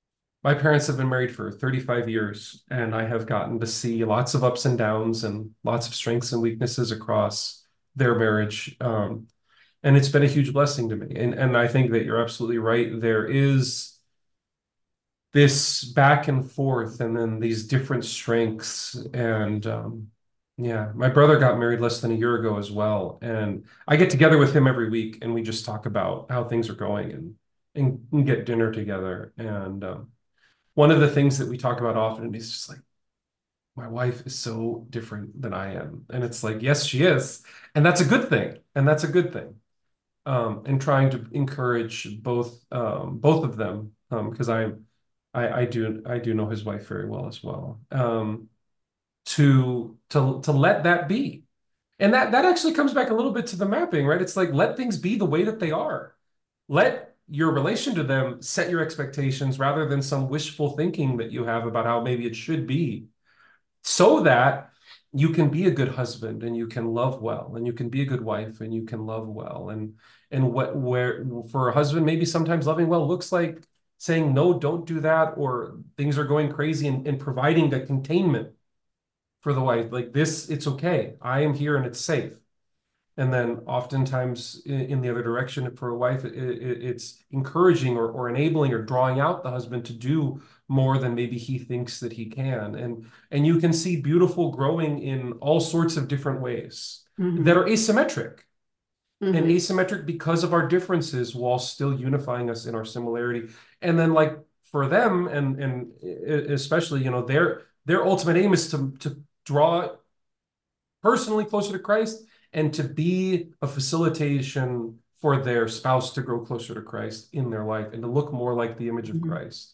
My parents have been married for 35 years, and I have gotten to see lots of ups and downs and lots of strengths and weaknesses across their marriage. And it's been a huge blessing to me. And I think that you're absolutely right. There is this back and forth, and then these different strengths. And yeah, my brother got married less than a year ago as well. And I get together with him every week, and we just talk about how things are going and get dinner together. And one of the things that we talk about often is just like, my wife is so different than I am. And it's like, yes, she is. And that's a good thing. And that's a good thing. And trying to encourage both of them, because I do know his wife very well as well. To let that be. And that actually comes back a little bit to the mapping, right? It's like, let things be the way that they are. Let your relation to them set your expectations rather than some wishful thinking that you have about how maybe it should be, so that you can be a good husband and you can love well, and you can be a good wife and you can love well. And what where for a husband, maybe sometimes loving well looks like saying, no, don't do that, or things are going crazy, and providing a containment for the wife. Like this, it's okay. I am here and it's safe. And then oftentimes in the other direction for a wife, it's encouraging or enabling or drawing out the husband to do more than maybe he thinks that he can. And you can see beautiful growing in all sorts of different ways that are asymmetric. And asymmetric because of our differences while still unifying us in our similarity. And then like for them, and especially, their ultimate aim is to draw personally closer to Christ, and to be a facilitation for their spouse to grow closer to Christ in their life and to look more like the image of Christ.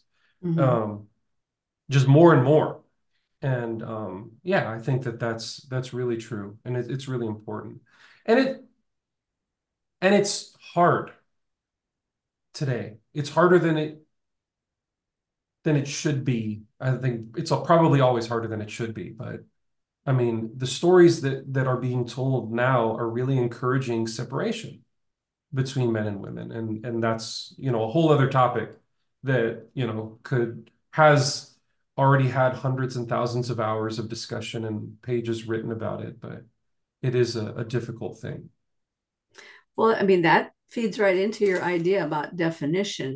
Just more and more. And yeah, I think that's really true, and it's really important. And it's hard today. It's harder than it should be. I think it's probably always harder than it should be, but I mean, the stories that are being told now are really encouraging separation between men and women. And that's, a whole other topic that, has already had hundreds and thousands of hours of discussion and pages written about it, but it is a difficult thing. Well, I mean, that feeds right into your idea about definition.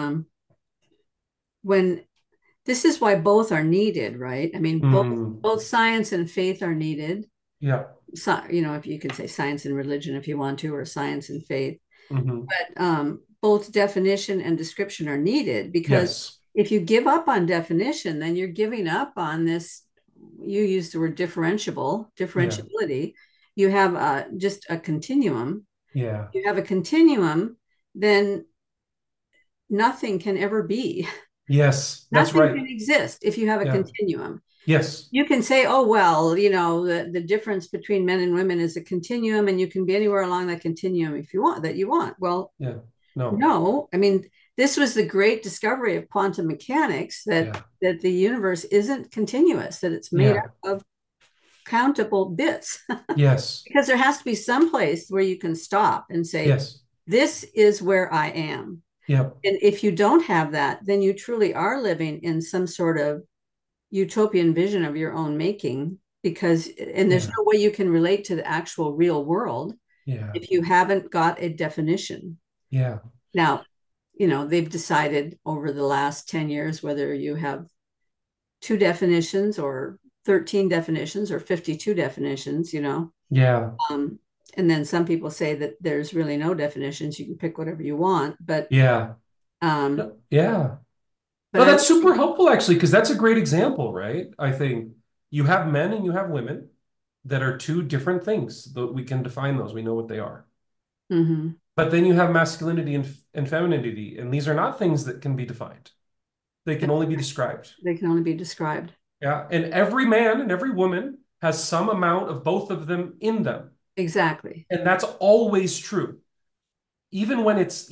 When this is why both are needed, right? I mean, both science and faith are needed. Yeah. So, if you can say science and religion if you want to, or science and faith. But both definition and description are needed, because if you give up on definition, then you're giving up on this. You use the word differentiability. You have just a continuum. Yeah. You have a continuum, then nothing can ever be. Yes, that's Nothing right. can exist if you have a continuum. Yes. You can say, oh, well, the difference between men and women is a continuum, and you can be anywhere along that continuum if you want. Well, yeah. No. I mean, this was the great discovery of quantum mechanics, that the universe isn't continuous, that it's made up of countable bits. Yes. Because there has to be some place where you can stop and say, yes, this is where I am. Yep. And if you don't have that, then you truly are living in some sort of utopian vision of your own making, and there's no way you can relate to the actual real world if you haven't got a definition. Yeah. Now, they've decided over the last 10 years whether you have 2 definitions or 13 definitions or 52 definitions, Yeah. And then some people say that there's really no definitions. You can pick whatever you want, but Yeah. Yeah. No, that's super helpful actually, because that's a great example, right? I think you have men and you have women that are 2 different things, that we can define those. We know what they are. But then you have masculinity and femininity, and these are not things that can be defined. They can only be described. They can only be described. Yeah. And every man and every woman has some amount of both of them in them. Exactly. And that's always true. Even when it's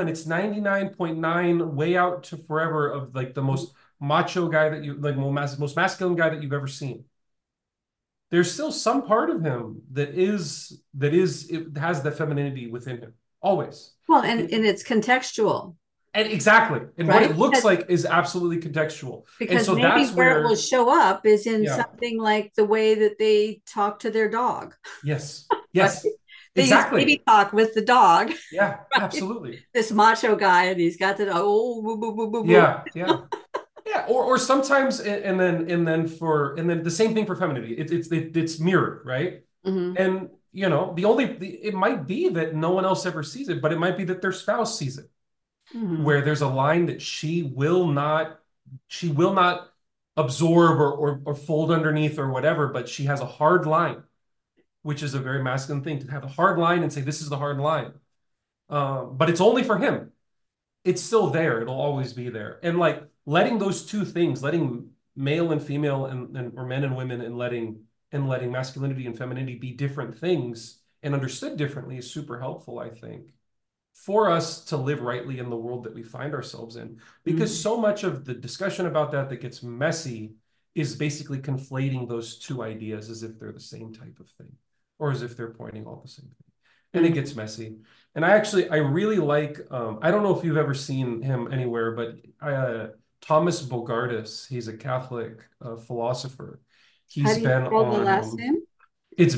99.9 way out to forever of like the most macho guy that you like, most masculine guy that you've ever seen. There's still some part of him that it has the femininity within him. Always. Well, and it's contextual. And exactly. And what right? it looks like is absolutely contextual. And Because so maybe that's where it will where, show up is in yeah, something like the way that they talk to their dog, yes, right? yes, They use exactly. baby talk with the dog, Yeah, right? absolutely. This macho guy, and he's got the oh, boo, boo, boo, boo, boo. Yeah, yeah. Yeah, or sometimes and then the same thing for femininity. It's mirrored, right? Hmm. And it might be that no one else ever sees it, but it might be that their spouse sees it, Hmm. where there's a line that she will not absorb or fold underneath or whatever, but she has a hard line, which is a very masculine thing to have a hard line and say this is the hard line. But it's only for him. It's still there. It'll always be there. And like letting those two things, letting male and female and or men and women and letting masculinity and femininity be different things and understood differently is super helpful, I think, for us to live rightly in the world that we find ourselves in. Because Hmm. so much of the discussion about that gets messy is basically conflating those two ideas as if they're the same type of thing or as if they're pointing all the same thing. And it gets Hmm. messy. And I really like, I don't know if you've ever seen him anywhere, but Thomas Bogardus, he's a Catholic philosopher. How He's do you been spell the on, last name? it's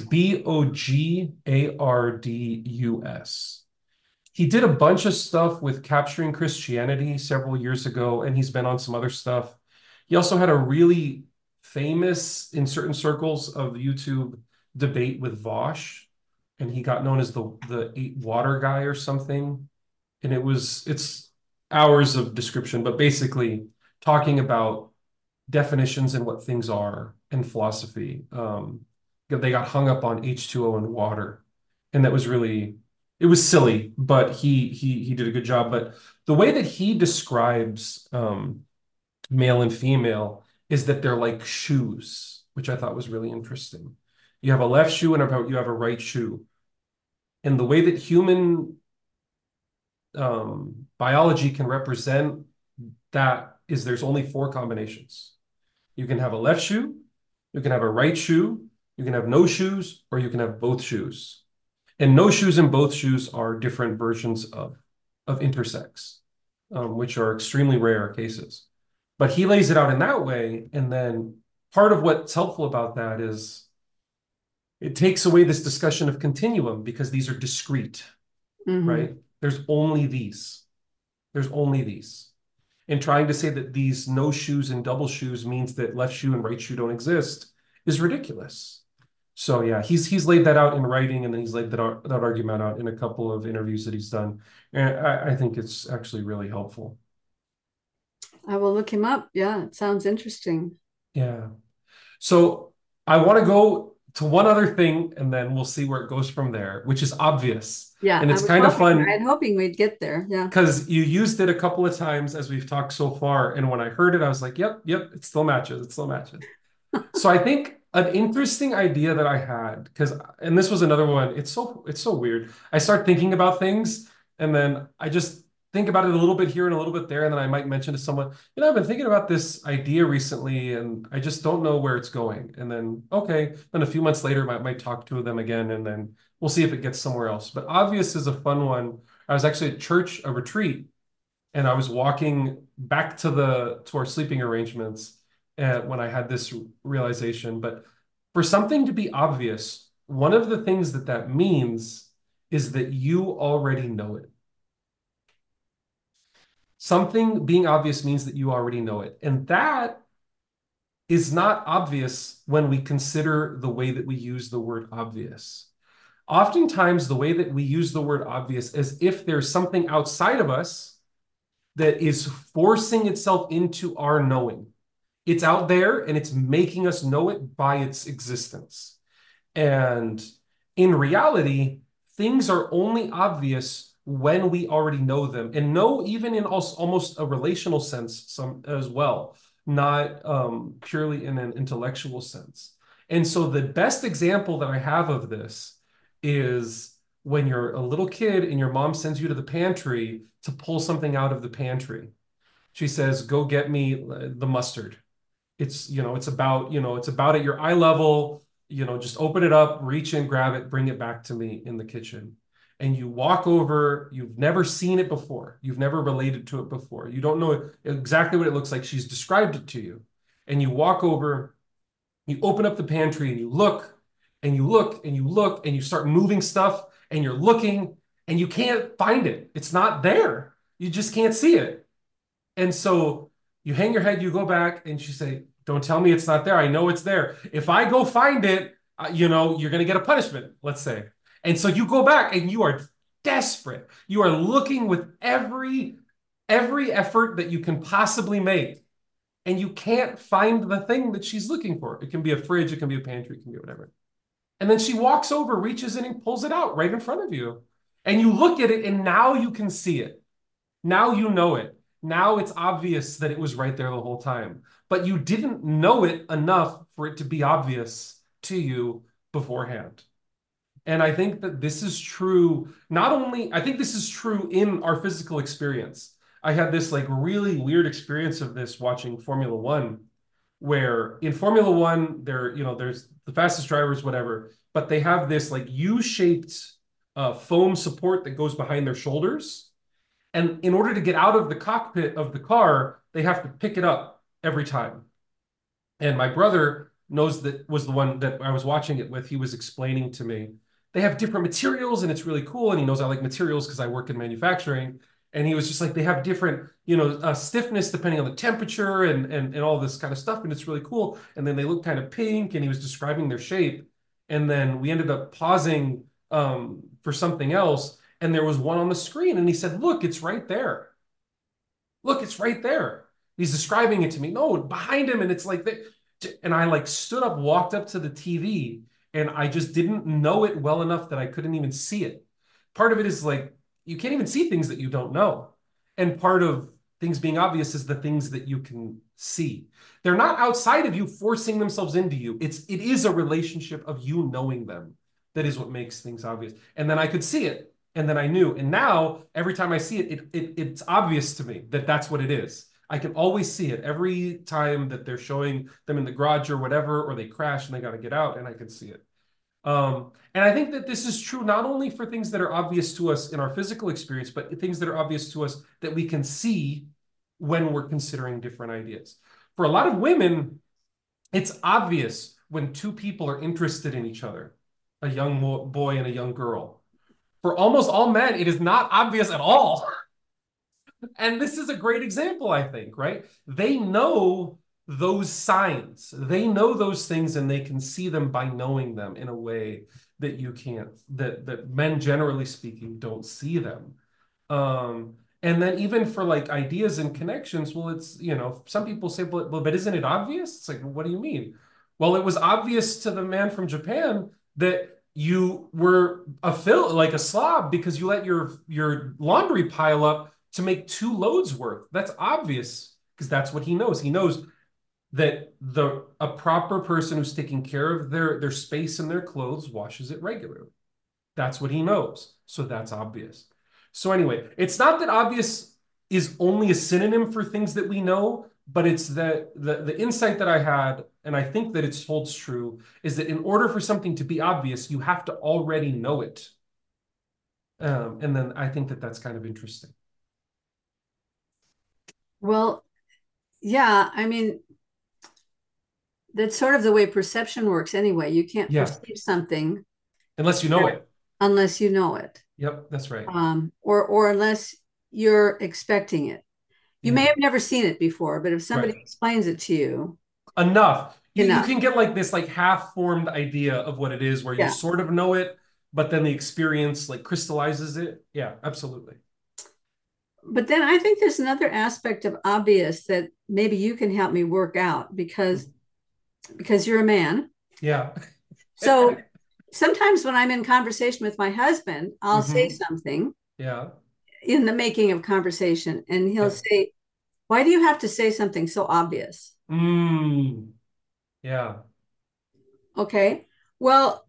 Bogardus. He did a bunch of stuff with Capturing Christianity several years ago, and he's been on some other stuff. He also had a really famous, in certain circles of YouTube, debate with Vosh, and he got known as the eight water guy or something. And it's hours of description, but basically talking about definitions and what things are and philosophy. They got hung up on H2O and water, and it was silly, but he did a good job. But the way that he describes male and female is that they're like shoes, which I thought was really interesting. You have a left shoe and you have a right shoe, and the way that human biology can represent that is there's only four combinations. You can have a left shoe, you can have a right shoe, you can have no shoes, or you can have both shoes. And no shoes and both shoes are different versions of intersex, which are extremely rare cases. But he lays it out in that way. And then part of what's helpful about that is it takes away this discussion of continuum because these are discrete, Hmm. right? There's only these. There's only these. And trying to say that these no shoes and double shoes means that left shoe and right shoe don't exist is ridiculous. So yeah, he's laid that out in writing, and then he's laid that argument out in a couple of interviews that he's done, and I think it's actually really helpful. I will look him up. Yeah, it sounds interesting. Yeah. So I want to go to one other thing, and then we'll see where it goes from there, which is obvious, Yeah, and I it's was kind of hoping, fun I'm hoping we'd get there. Yeah. because you used it a couple of times as we've talked so far, and when I heard it, I was like, yep, yep, it still matches. It still matches. So I think an interesting idea that I had, and this was another one, it's so weird. I start thinking about things and then I just think about it a little bit here and a little bit there, and then I might mention to someone, I've been thinking about this idea recently and I just don't know where it's going. And then, okay, then a few months later, I might talk to them again and then we'll see if it gets somewhere else. But obvious is a fun one. I was actually at church, a retreat, and I was walking back to our sleeping arrangements when I had this realization. But for something to be obvious, one of the things that means is that you already know it. Something being obvious means that you already know it. And that is not obvious when we consider the way that we use the word obvious. Oftentimes, the way that we use the word obvious as if there's something outside of us that is forcing itself into our knowing. It's out there and it's making us know it by its existence. And in reality, things are only obvious when we already know them and know even in almost a relational sense some as well, not purely in an intellectual sense. And so the best example that I have of this is when you're a little kid and your mom sends you to the pantry to pull something out of the pantry. She says, "Go get me the mustard." It's about at your eye level. Just open it up, reach in, grab it, bring it back to me in the kitchen. and you walk over, you've never seen it before, you've never related to it before, you don't know exactly what it looks like, she's described it to you, and you walk over, you open up the pantry and you look and you look and you look and you start moving stuff and you're looking and you can't find it. It's not there. You just can't see it. And so you hang your head, you go back, and you say, don't tell me it's not there. I know it's there. If I go find it, you're going to get a punishment, let's say. And so you go back and you are desperate. You are looking with every effort that you can possibly make. And you can't find the thing that she's looking for. It can be a fridge, it can be a pantry, it can be whatever. And then she walks over, reaches in and pulls it out right in front of you. And you look at it and now you can see it. Now you know it. Now it's obvious that it was right there the whole time. But you didn't know it enough for it to be obvious to you beforehand. And I think that this is true, not only, I think this is true in our physical experience. I had this like really weird experience of this watching Formula One, where in Formula One, there's the fastest drivers, whatever, but they have this like U-shaped foam support that goes behind their shoulders. And in order to get out of the cockpit of the car, they have to pick it up every time. And my brother knows that was the one that I was watching it with. He was explaining to me, they have different materials and it's really cool. And he knows I like materials because I work in manufacturing. And he was just like, they have different, stiffness depending on the temperature and all this kind of stuff. And it's really cool. And then they look kind of pink, and he was describing their shape. And then we ended up pausing for something else. And there was one on the screen. And he said, look, it's right there. Look, it's right there. He's describing it to me. No, behind him. And it's like that. And I like stood up, walked up to the TV, and I just didn't know it well enough that I couldn't even see it. Part of it is like, you can't even see things that you don't know. And part of things being obvious is the things that you can see. They're not outside of you forcing themselves into you. It is a relationship of you knowing them. That is what makes things obvious. And then I could see it. And then I knew. And now every time I see it, it's obvious to me that that's what it is. I can always see it every time that they're showing them in the garage or whatever, or they crash and they got to get out, and I can see it. And I think that this is true not only for things that are obvious to us in our physical experience, but things that are obvious to us that we can see when we're considering different ideas. For a lot of women, it's obvious when two people are interested in each other, a young boy and a young girl. For almost all men, it is not obvious at all. And this is a great example, I think, right? They know those signs. They know those things, and they can see them by knowing them in a way that you can't, that men, generally speaking, don't see them. And then even for like ideas and connections, well, it's, some people say, but isn't it obvious? It's like, what do you mean? Well, it was obvious to the man from Japan that you were like a slob because you let your laundry pile up to make 2 loads worth. That's obvious because that's what he knows. He knows that a proper person who's taking care of their space and their clothes washes it regularly. That's what he knows. So that's obvious. So anyway, it's not that obvious is only a synonym for things that we know, but it's that the insight that I had, and I think that it holds true, is that in order for something to be obvious, you have to already know it. And then I think that that's kind of interesting. Well, yeah, I mean, that's sort of the way perception works anyway. You can't perceive something unless you know it. Unless you know it. Yep, that's right. Or unless you're expecting it. You may have never seen it before, but if somebody explains it to you enough, you can get like this like half-formed idea of what it is, where you sort of know it, but then the experience like crystallizes it. Yeah, absolutely. But then I think there's another aspect of obvious that maybe you can help me work out because you're a man. Yeah. So sometimes when I'm in conversation with my husband, I'll say something. Yeah. In the making of conversation, and he'll say, "Why do you have to say something so obvious?" Yeah. Okay. Well,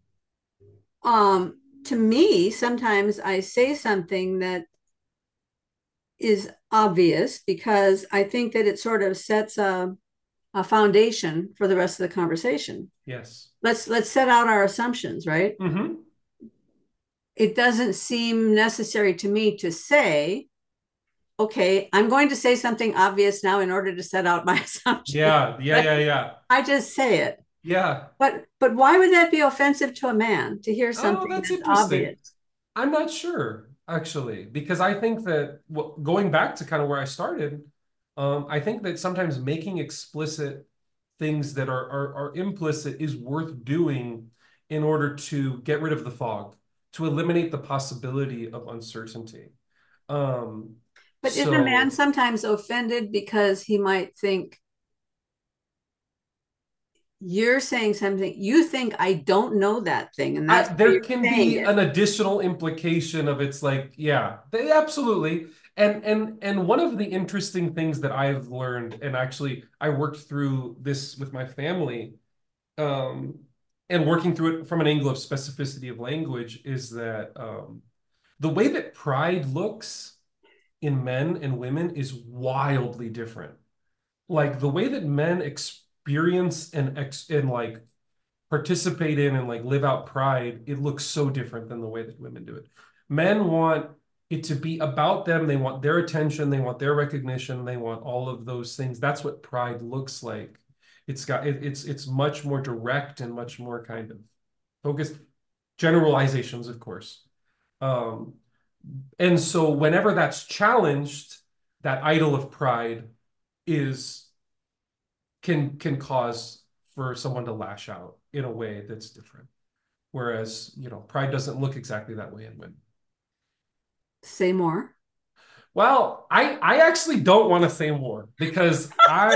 to me, sometimes I say something that is obvious because I think that it sort of sets a foundation for the rest of the conversation. Yes. Let's set out our assumptions, right? it doesn't seem necessary to me to say, okay, I'm going to say something obvious now in order to set out my assumption. Yeah, yeah, yeah, yeah. I just say it. Yeah. But why would that be offensive to a man to hear Oh, something that's that's interesting. obvious? I'm not sure, actually, because I think that going back to kind of where I started, I think that sometimes making explicit things that are implicit is worth doing in order to get rid of the fog, to eliminate the possibility of uncertainty. Um, But is a man so sometimes offended because he might think you're saying something, you think I don't know that thing, and that's why there you're can saying be it. an additional implication of it's like, yeah, they absolutely. And one of the interesting things that I've learned, and actually I worked through this with my family, um, and working through it from an angle of specificity of language, is that the way that pride looks in men and women is wildly different. Like the way that men experience and like participate in and like live out pride, it looks so different than the way that women do it. Men want it to be about them. They want their attention. They want their recognition. They want all of those things. That's what pride looks like. It's much more direct and much more kind of focused. Generalizations, of course. Um, and so whenever that's challenged, that idol of pride is can cause for someone to lash out in a way that's different. Whereas, pride doesn't look exactly that way in women. Say more. Well, I actually don't want to say more because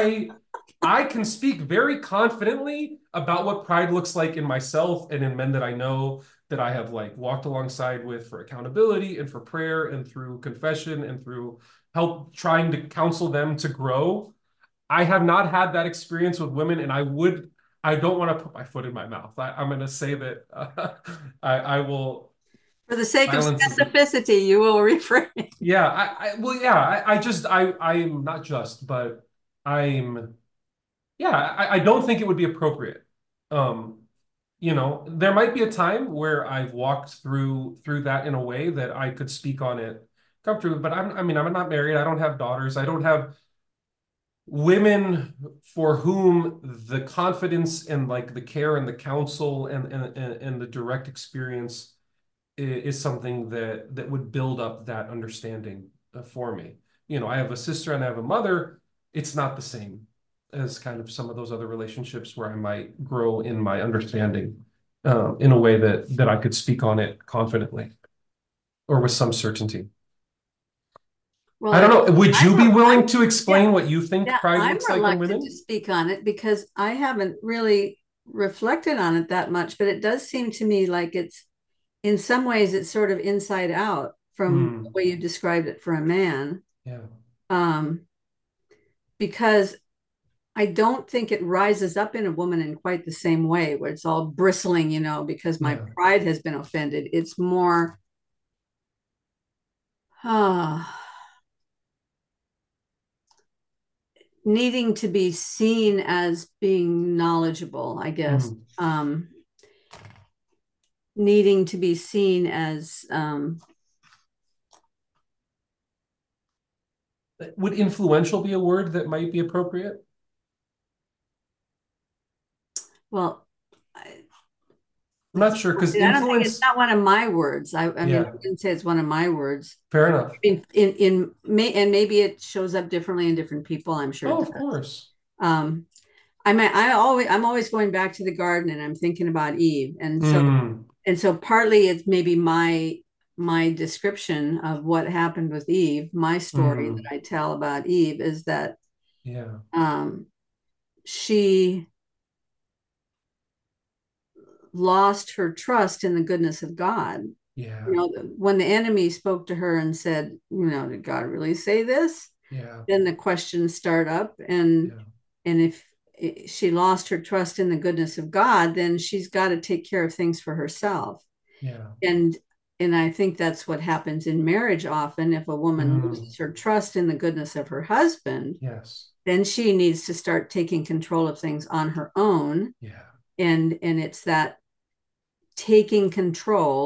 I can speak very confidently about what pride looks like in myself and in men that I know that I have like walked alongside with for accountability and for prayer and through confession and through help trying to counsel them to grow. I have not had that experience with women, and I don't want to put my foot in my mouth. I'm going to say that I will For the sake of silence. specificity, you will refrain. Yeah, well, yeah, I'm not just, but I'm, yeah, I don't think it would be appropriate. Um, there might be a time where I've walked through that in a way that I could speak on it comfortably, but I mean, I'm not married. I don't have daughters. I don't have women for whom the confidence and like the care and the counsel and the direct experience is something that would build up that understanding for me. I have a sister and I have a mother. It's not the same as kind of some of those other relationships where I might grow in my understanding in a way that I could speak on it confidently or with some certainty. Well, I don't know. Would you be I'm willing to yeah, explain what you think yeah, pride I'm looks like in reluctant to women? speak on it because I haven't really reflected on it that much, but it does seem to me like it's in some ways it's sort of inside out from the Mm, way you described it for a man. yeah, Um, because I don't think it rises up in a woman in quite the same way where it's all bristling, because my yeah. pride has been offended. It's more uh, needing to be seen as being knowledgeable, I guess. Mm. Needing to be seen as, Would influential be a word that might be appropriate? well, I'm not sure because I don't think it's influence, not one of my words. I mean, I yeah, didn't say it's one of my words. fair enough. And maybe it shows up differently in different people. I'm sure it Oh, of does. course. Um, I'm always going back to the garden and I'm thinking about Eve. Mm, And so partly it's maybe my description of what happened with Eve, my story mm, that I tell about Eve is that yeah, um, she lost her trust in the goodness of God. yeah, When the enemy spoke to her and said, did God really say this? yeah, Then the questions start up, and yeah, if she lost her trust in the goodness of God, then she's got to take care of things for herself. yeah, And I think that's what happens in marriage often. If a woman mm, loses her trust in the goodness of her husband, yes, then she needs to start taking control of things on her own. yeah, And it's that taking control.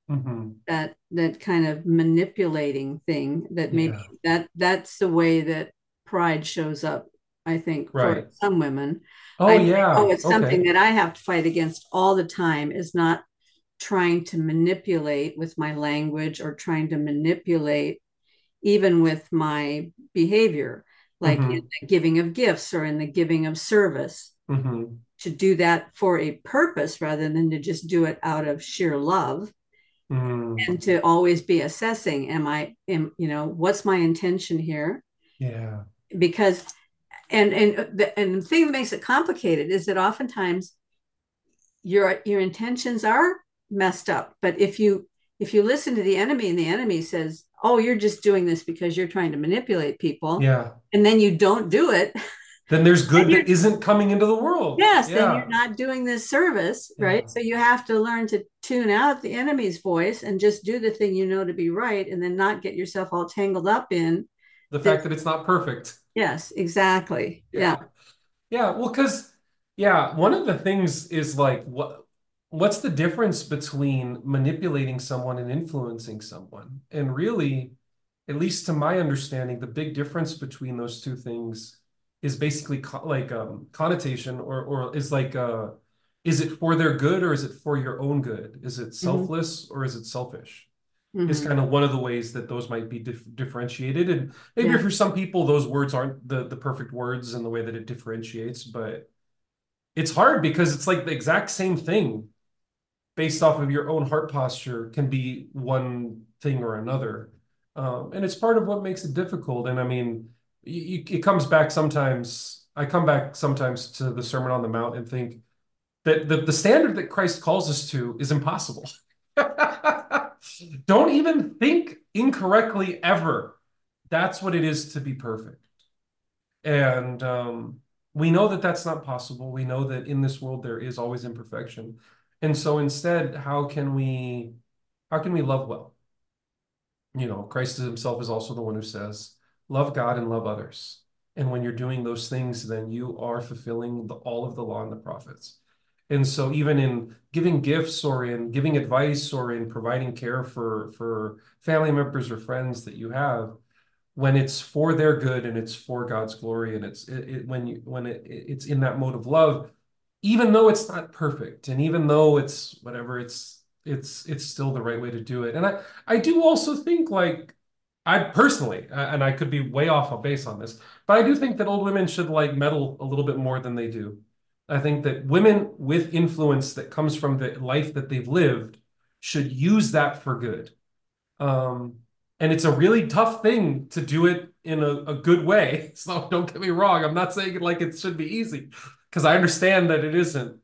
Hmm. that kind of manipulating thing that maybe Yeah. that's the way that pride shows up, I think, for Right. some women. Oh I think, oh, yeah. it's something Okay. that I have to fight against all the time, is not trying to manipulate with my language or trying to manipulate even with my behavior, like in Hmm. the giving of gifts or in the giving of service, Hmm. to do that for a purpose rather than to just do it out of sheer love, Hmm. and to always be assessing, what's my intention here? Yeah. Because and the thing that makes it complicated is that oftentimes your intentions are messed up, but if you listen to the enemy and the enemy says, oh, you're just doing this because you're trying to manipulate people, Yeah. and then you don't do it, Then there's then good you're that isn't coming into the world. yes, then you're Yeah. not doing this service, right? Yeah. So you have to learn to tune out the enemy's voice and just do the thing you know to be right, and then not get yourself all tangled up in The this. fact that it's not perfect. Yes, exactly. Yeah. Yeah. Yeah, well, because yeah, one of the things is like what's the difference between manipulating someone and influencing someone? And really, at least to my understanding, the big difference between those two things is basically connotation or is like is it for their good or is it for your own good? Is it Hmm. selfless or is it selfish? Is Hmm. kind of one of the ways that those might be differentiated. And maybe Yeah. for some people, those words aren't the perfect words in the way that it differentiates, but it's hard because it's like the exact same thing based off of your own heart posture can be one thing or another. And it's part of what makes it difficult. And I mean, it comes back sometimes. I come back sometimes to the Sermon on the Mount and think that the standard that Christ calls us to is impossible. Don't even think incorrectly ever. That's what it is to be perfect. And we know that that's not possible. We know that in this world there is always imperfection. And so instead, how can we love well? Christ himself is also the one who says, love God and love others. And when you're doing those things, then you are fulfilling all of the law and the prophets. And so even in giving gifts or in giving advice or in providing care for family members or friends that you have, when it's for their good and it's for God's glory and when it's in that mode of love, even though it's not perfect and even though it's whatever, it's still the right way to do it. And I do also think like I personally, and I could be way off of base on this, but I do think that old women should like meddle a little bit more than they do. I think that women with influence that comes from the life that they've lived should use that for good. Um, and it's a really tough thing to do it in a good way. So don't get me wrong. I'm not saying it like it should be easy because I understand that it isn't.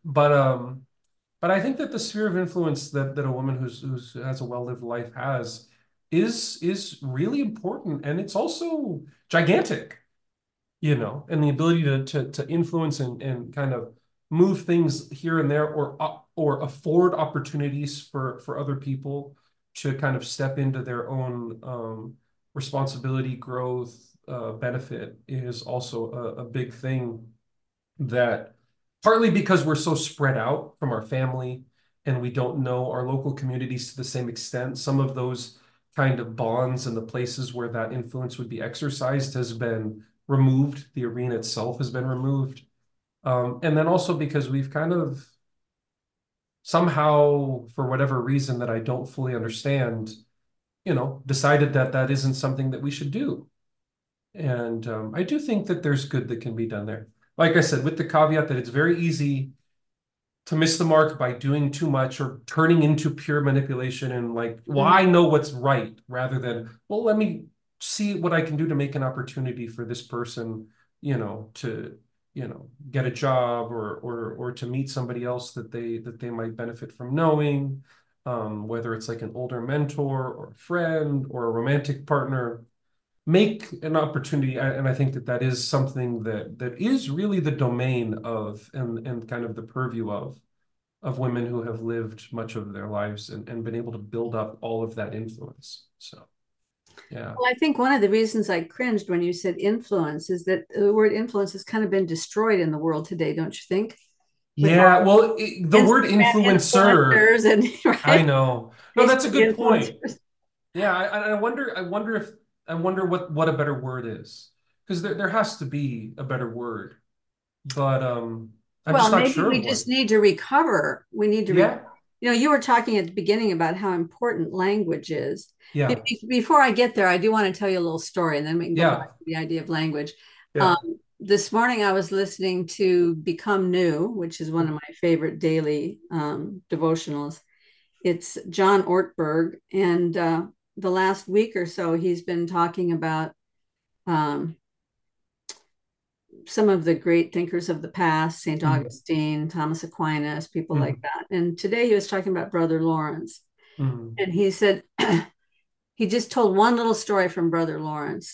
But I think that the sphere of influence that a woman who's has a well-lived life has is really important. And it's also gigantic, and the ability to influence and kind of move things here and there or afford opportunities for other people to kind of step into their own responsibility, growth, benefit is also a big thing that partly because we're so spread out from our family and we don't know our local communities to the same extent, some of those kind of bonds and the places where that influence would be exercised has been removed. The arena itself has been removed. And then also because we've kind of somehow, for whatever reason that I don't fully understand, decided that that isn't something that we should do. And I do think that there's good that can be done there. Like I said, with the caveat that it's very easy to miss the mark by doing too much or turning into pure manipulation and like, well, Hmm. I know what's right rather than, well, let me see what I can do to make an opportunity for this person, to, get a job or to meet somebody else that they might benefit from knowing, whether it's like an older mentor or a friend or a romantic partner. Make an opportunity, and I think that that is something that is really the domain of and kind of the purview of women who have lived much of their lives and been able to build up all of that influence. So, yeah. Well, I think one of the reasons I cringed when you said influence is that the word influence has kind of been destroyed in the world today, don't you think? with all Yeah, well, the word Instagram influencer, influencers and I right, know. No, that's a Facebook good point. influencers. Yeah, I wonder what a better word is. Because there has to be a better word, but I'm just Well, not maybe sure we of just one. need to recover. We need to Yeah, you were talking at the beginning about how important language is. yeah, Before I get there, I do want to tell you a little story, and then we can go back yeah, to the idea of language. Um, yeah. this morning, I was listening to Become New, which is one of my favorite daily devotionals. It's John Ortberg, and the last week or so, he's been talking about um, some of the great thinkers of the past, St. Mm, Augustine, Thomas Aquinas, people like mm, that. And today he was talking about Brother Lawrence. mm, And he said, he just told one little story from Brother Lawrence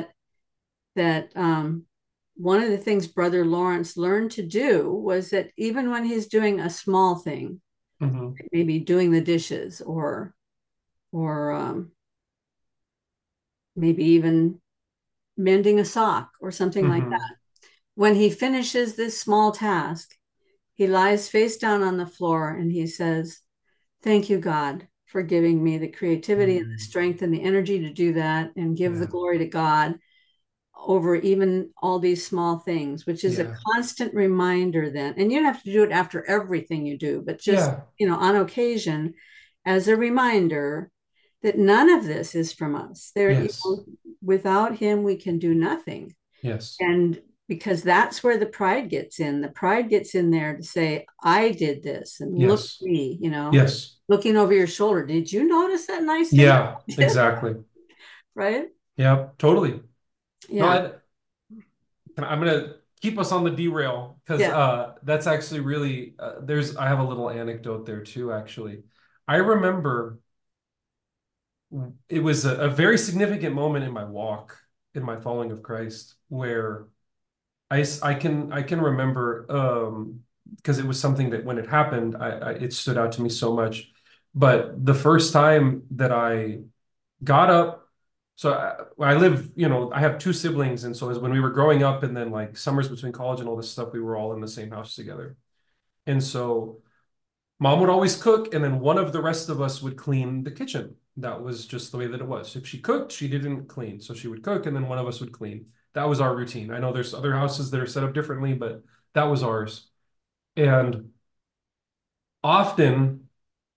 that one of the things Brother Lawrence learned to do was that even when he's doing a small thing, mm, maybe doing the dishes or maybe even mending a sock or something like mm, that, when he finishes this small task, he lies face down on the floor and he says, "Thank you, God, for giving me the creativity and the mm. strength and the energy to do that and give the Yeah, glory to God over even all these small things," which is a yeah, constant reminder then. And you don't have to do it after everything you do, but just, yeah, on occasion as a reminder that none of this is from us. yes, Without him, we can do nothing. yes, And because that's where the pride gets in. The pride gets in there to say, I did this and look at yes, me, yes. looking over your shoulder. Did you notice that nice thing Yeah, I did? exactly. Right? Yeah, totally. No, Yeah. I'm gonna keep us on the derail because Yeah. that's actually really I have a little anecdote there too, actually. I remember it was a very significant moment in my walk, in my following of Christ, where I can remember because it was something that when it happened, it stood out to me so much. But the first time that I got up, so I live, I have two siblings, and so as when we were growing up, and then like summers between college and all this stuff, we were all in the same house together. And so mom would always cook, and then one of the rest of us would clean the kitchen. That was just the way that it was. If she cooked, she didn't clean. So she would cook, and then one of us would clean. That was our routine. I know there's other houses that are set up differently, but that was ours. And often,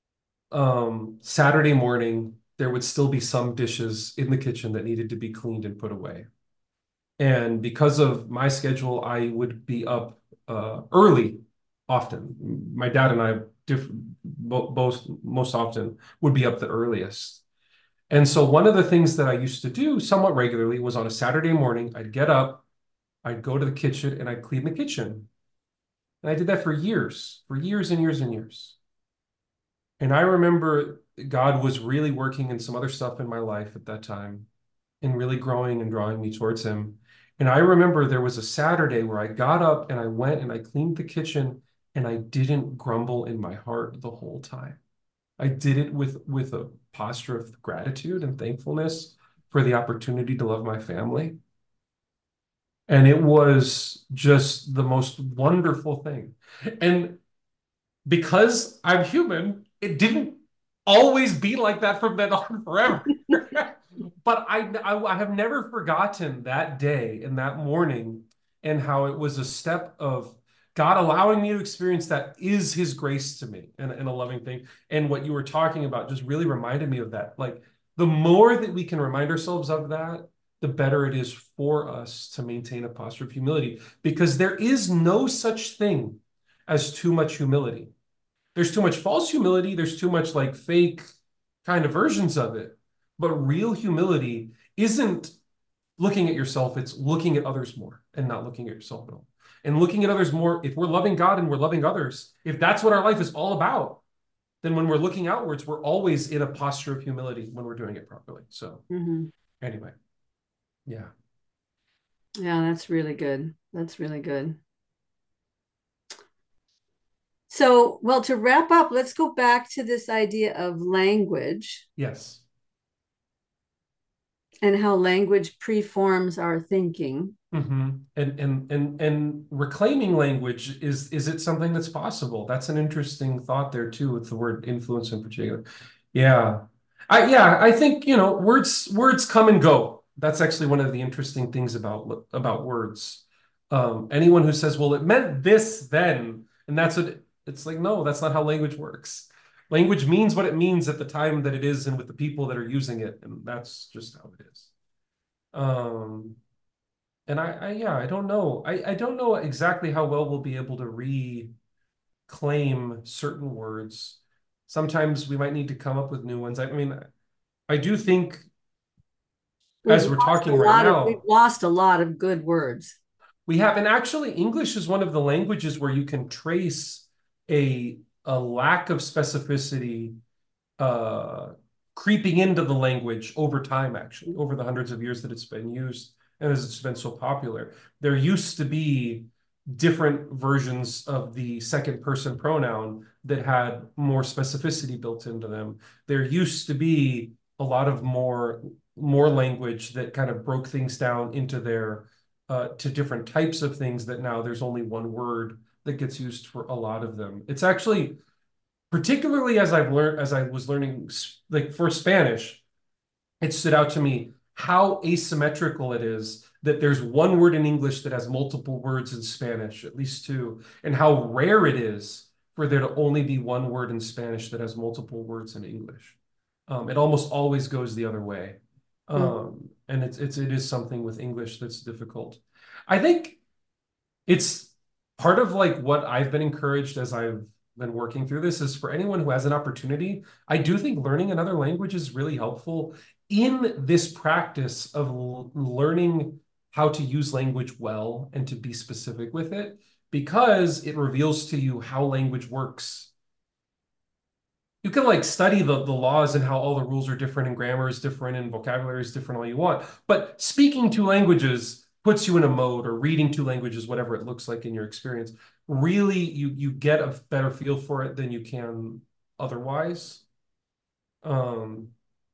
Saturday morning, there would still be some dishes in the kitchen that needed to be cleaned and put away. And because of my schedule, I would be up early often. My dad and I both most often would be up the earliest. And so one of the things that I used to do somewhat regularly was on a Saturday morning, I'd get up, I'd go to the kitchen and I'd clean the kitchen. And I did that for years and years and years. And I remember God was really working in some other stuff in my life at that time and really growing and drawing me towards him. And I remember there was a Saturday where I got up and I went and I cleaned the kitchen and I didn't grumble in my heart the whole time. I did it with a posture of gratitude and thankfulness for the opportunity to love my family. And it was just the most wonderful thing. And because I'm human, it didn't always be like that from then on forever. But I have never forgotten that day and that morning and how it was a step of God allowing me to experience that is his grace to me and a loving thing. And what you were talking about just really reminded me of that. Like the more that we can remind ourselves of that, the better it is for us to maintain a posture of humility because there is no such thing as too much humility. There's too much false humility. There's too much like fake kind of versions of it. But real humility isn't looking at yourself, it's looking at others more and not looking at yourself at all. And looking at others more, if we're loving God and we're loving others, if that's what our life is all about, then when we're looking outwards, we're always in a posture of humility when we're doing it properly. So, Mhm. anyway, yeah. Yeah, that's really good. That's really good. So, well, to wrap up, let's go back to this idea of language. Yes. And how language preforms our thinking. And reclaiming language, is it something that's possible? That's an interesting thought there too, with the word influence in particular. Yeah. I think, words come and go. That's actually one of the interesting things about words. Anyone who says, well, it meant this then, and that's what it's like, no, that's not how language works. Language means what it means at the time that it is and with the people that are using it, and that's just how it is. Um, and yeah, I don't know. I don't know exactly how well we'll be able to reclaim certain words. Sometimes we might need to come up with new ones. I mean, I do think as we're talking right We've now, lost a lot of good words. we have, and actually English is one of the languages where you can trace a lack of specificity uh, creeping into the language over time, actually, over the hundreds of years that it's been used and as it's been so popular. There used to be different versions of the second person pronoun that had more specificity built into them. There used to be a lot of more language that kind of broke things down into their to different types of things that now there's only one word that gets used for a lot of them. It's actually particularly as I was learning, like for Spanish, it stood out to me how asymmetrical it is that there's one word in English that has multiple words in Spanish, at least two, and how rare it is for there to only be one word in Spanish that has multiple words in English. It almost always goes the other way. Mhm. And it is something with English that's difficult. I think it's part of like what I've been encouraged as I've been working through this is for anyone who has an opportunity. I do think learning another language is really helpful in this practice of learning how to use language well and to be specific with it because it reveals to you how language works. You can like study the laws and how all the rules are different and grammar is different and vocabulary is different all you want. But speaking two languages puts you in a mode, or reading two languages, whatever it looks like in your experience. Really, you get a better feel for it than you can otherwise. Um,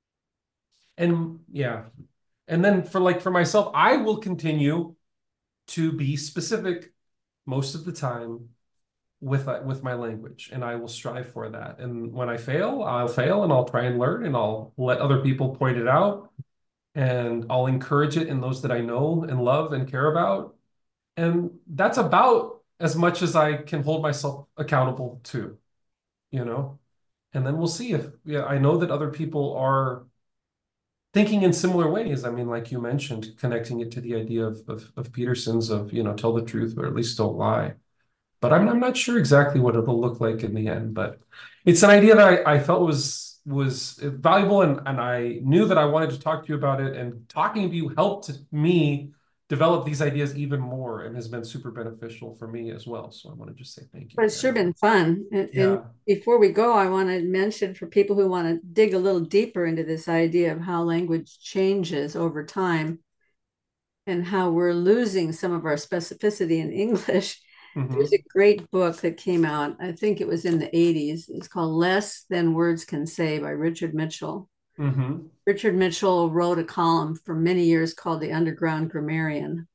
and yeah. And then for myself, I will continue to be specific most of the time with my language, and I will strive for that. And when I fail, I'll fail and I'll try and learn and I'll let other people point it out and I'll encourage it in those that I know and love and care about. And that's about as much as I can hold myself accountable to, you know? And then we'll see if, yeah, I know that other people are thinking in similar ways. I mean, like you mentioned, connecting it to the idea of Peterson's of, tell the truth, but at least don't lie. But I'm not sure exactly what it'll look like in the end. But it's an idea that I felt was valuable, and I knew that I wanted to talk to you about it. And talking to you helped me develop these ideas even more, and has been super beneficial for me as well. So I want to just say thank you But it's sure again. been fun. And Yeah. before we go, I want to mention for people who want to dig a little deeper into this idea of how language changes over time and how we're losing some of our specificity in English. There's Hmm. a great book that came out, I think it was in the 80s. It's called Less Than Words Can Say by Richard Mitchell. Hmm. Richard Mitchell wrote a column for many years called The Underground Grammarian.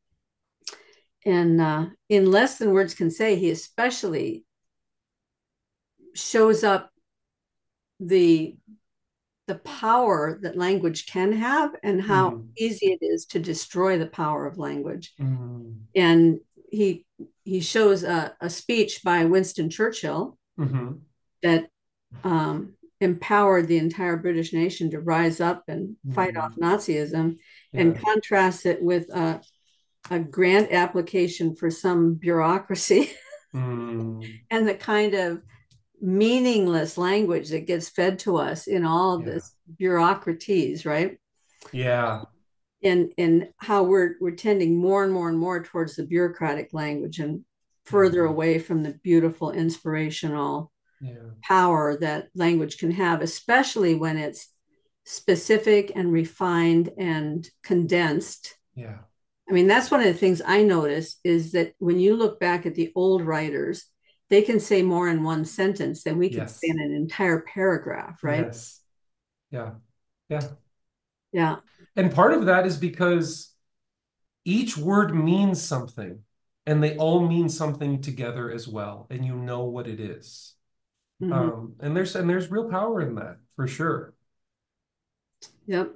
And in Less Than Words Can Say, he especially shows up the the power that language can have and how Hmm. easy it is to destroy the power of language. Hmm. And he shows a speech by Winston Churchill Hmm. that empowered the entire British nation to rise up and fight off Hmm. Nazism, Yeah. and contrasts it with a grant application for some bureaucracy Hmm. and the kind of meaningless language that gets fed to us in all of Yeah. this bureaucraties, right? Yeah. And how we're tending more and more and more towards the bureaucratic language and further Hmm. away from the beautiful inspirational Yeah. power that language can have, especially when it's specific and refined and condensed. Yeah. I mean, that's one of the things I notice is that when you look back at the old writers, they can say more in one sentence than we could say Yes. in an entire paragraph, right? Yes. Yeah. Yeah. Yeah. And part of that is because each word means something, and they all mean something together as well, and you know what it is. Mhm. And there's real power in that for sure. Yep.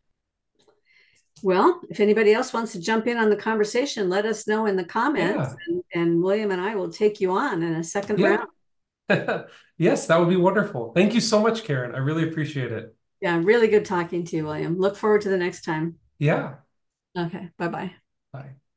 Well, if anybody else wants to jump in on the conversation, let us know in the comments, Yeah, and William and I will take you on in a second yeah. round. Yes, that would be wonderful. Thank you so much, Karen. I really appreciate it. Yeah, really good talking to you, William. Look forward to the next time. Yeah. Okay, bye bye. Bye.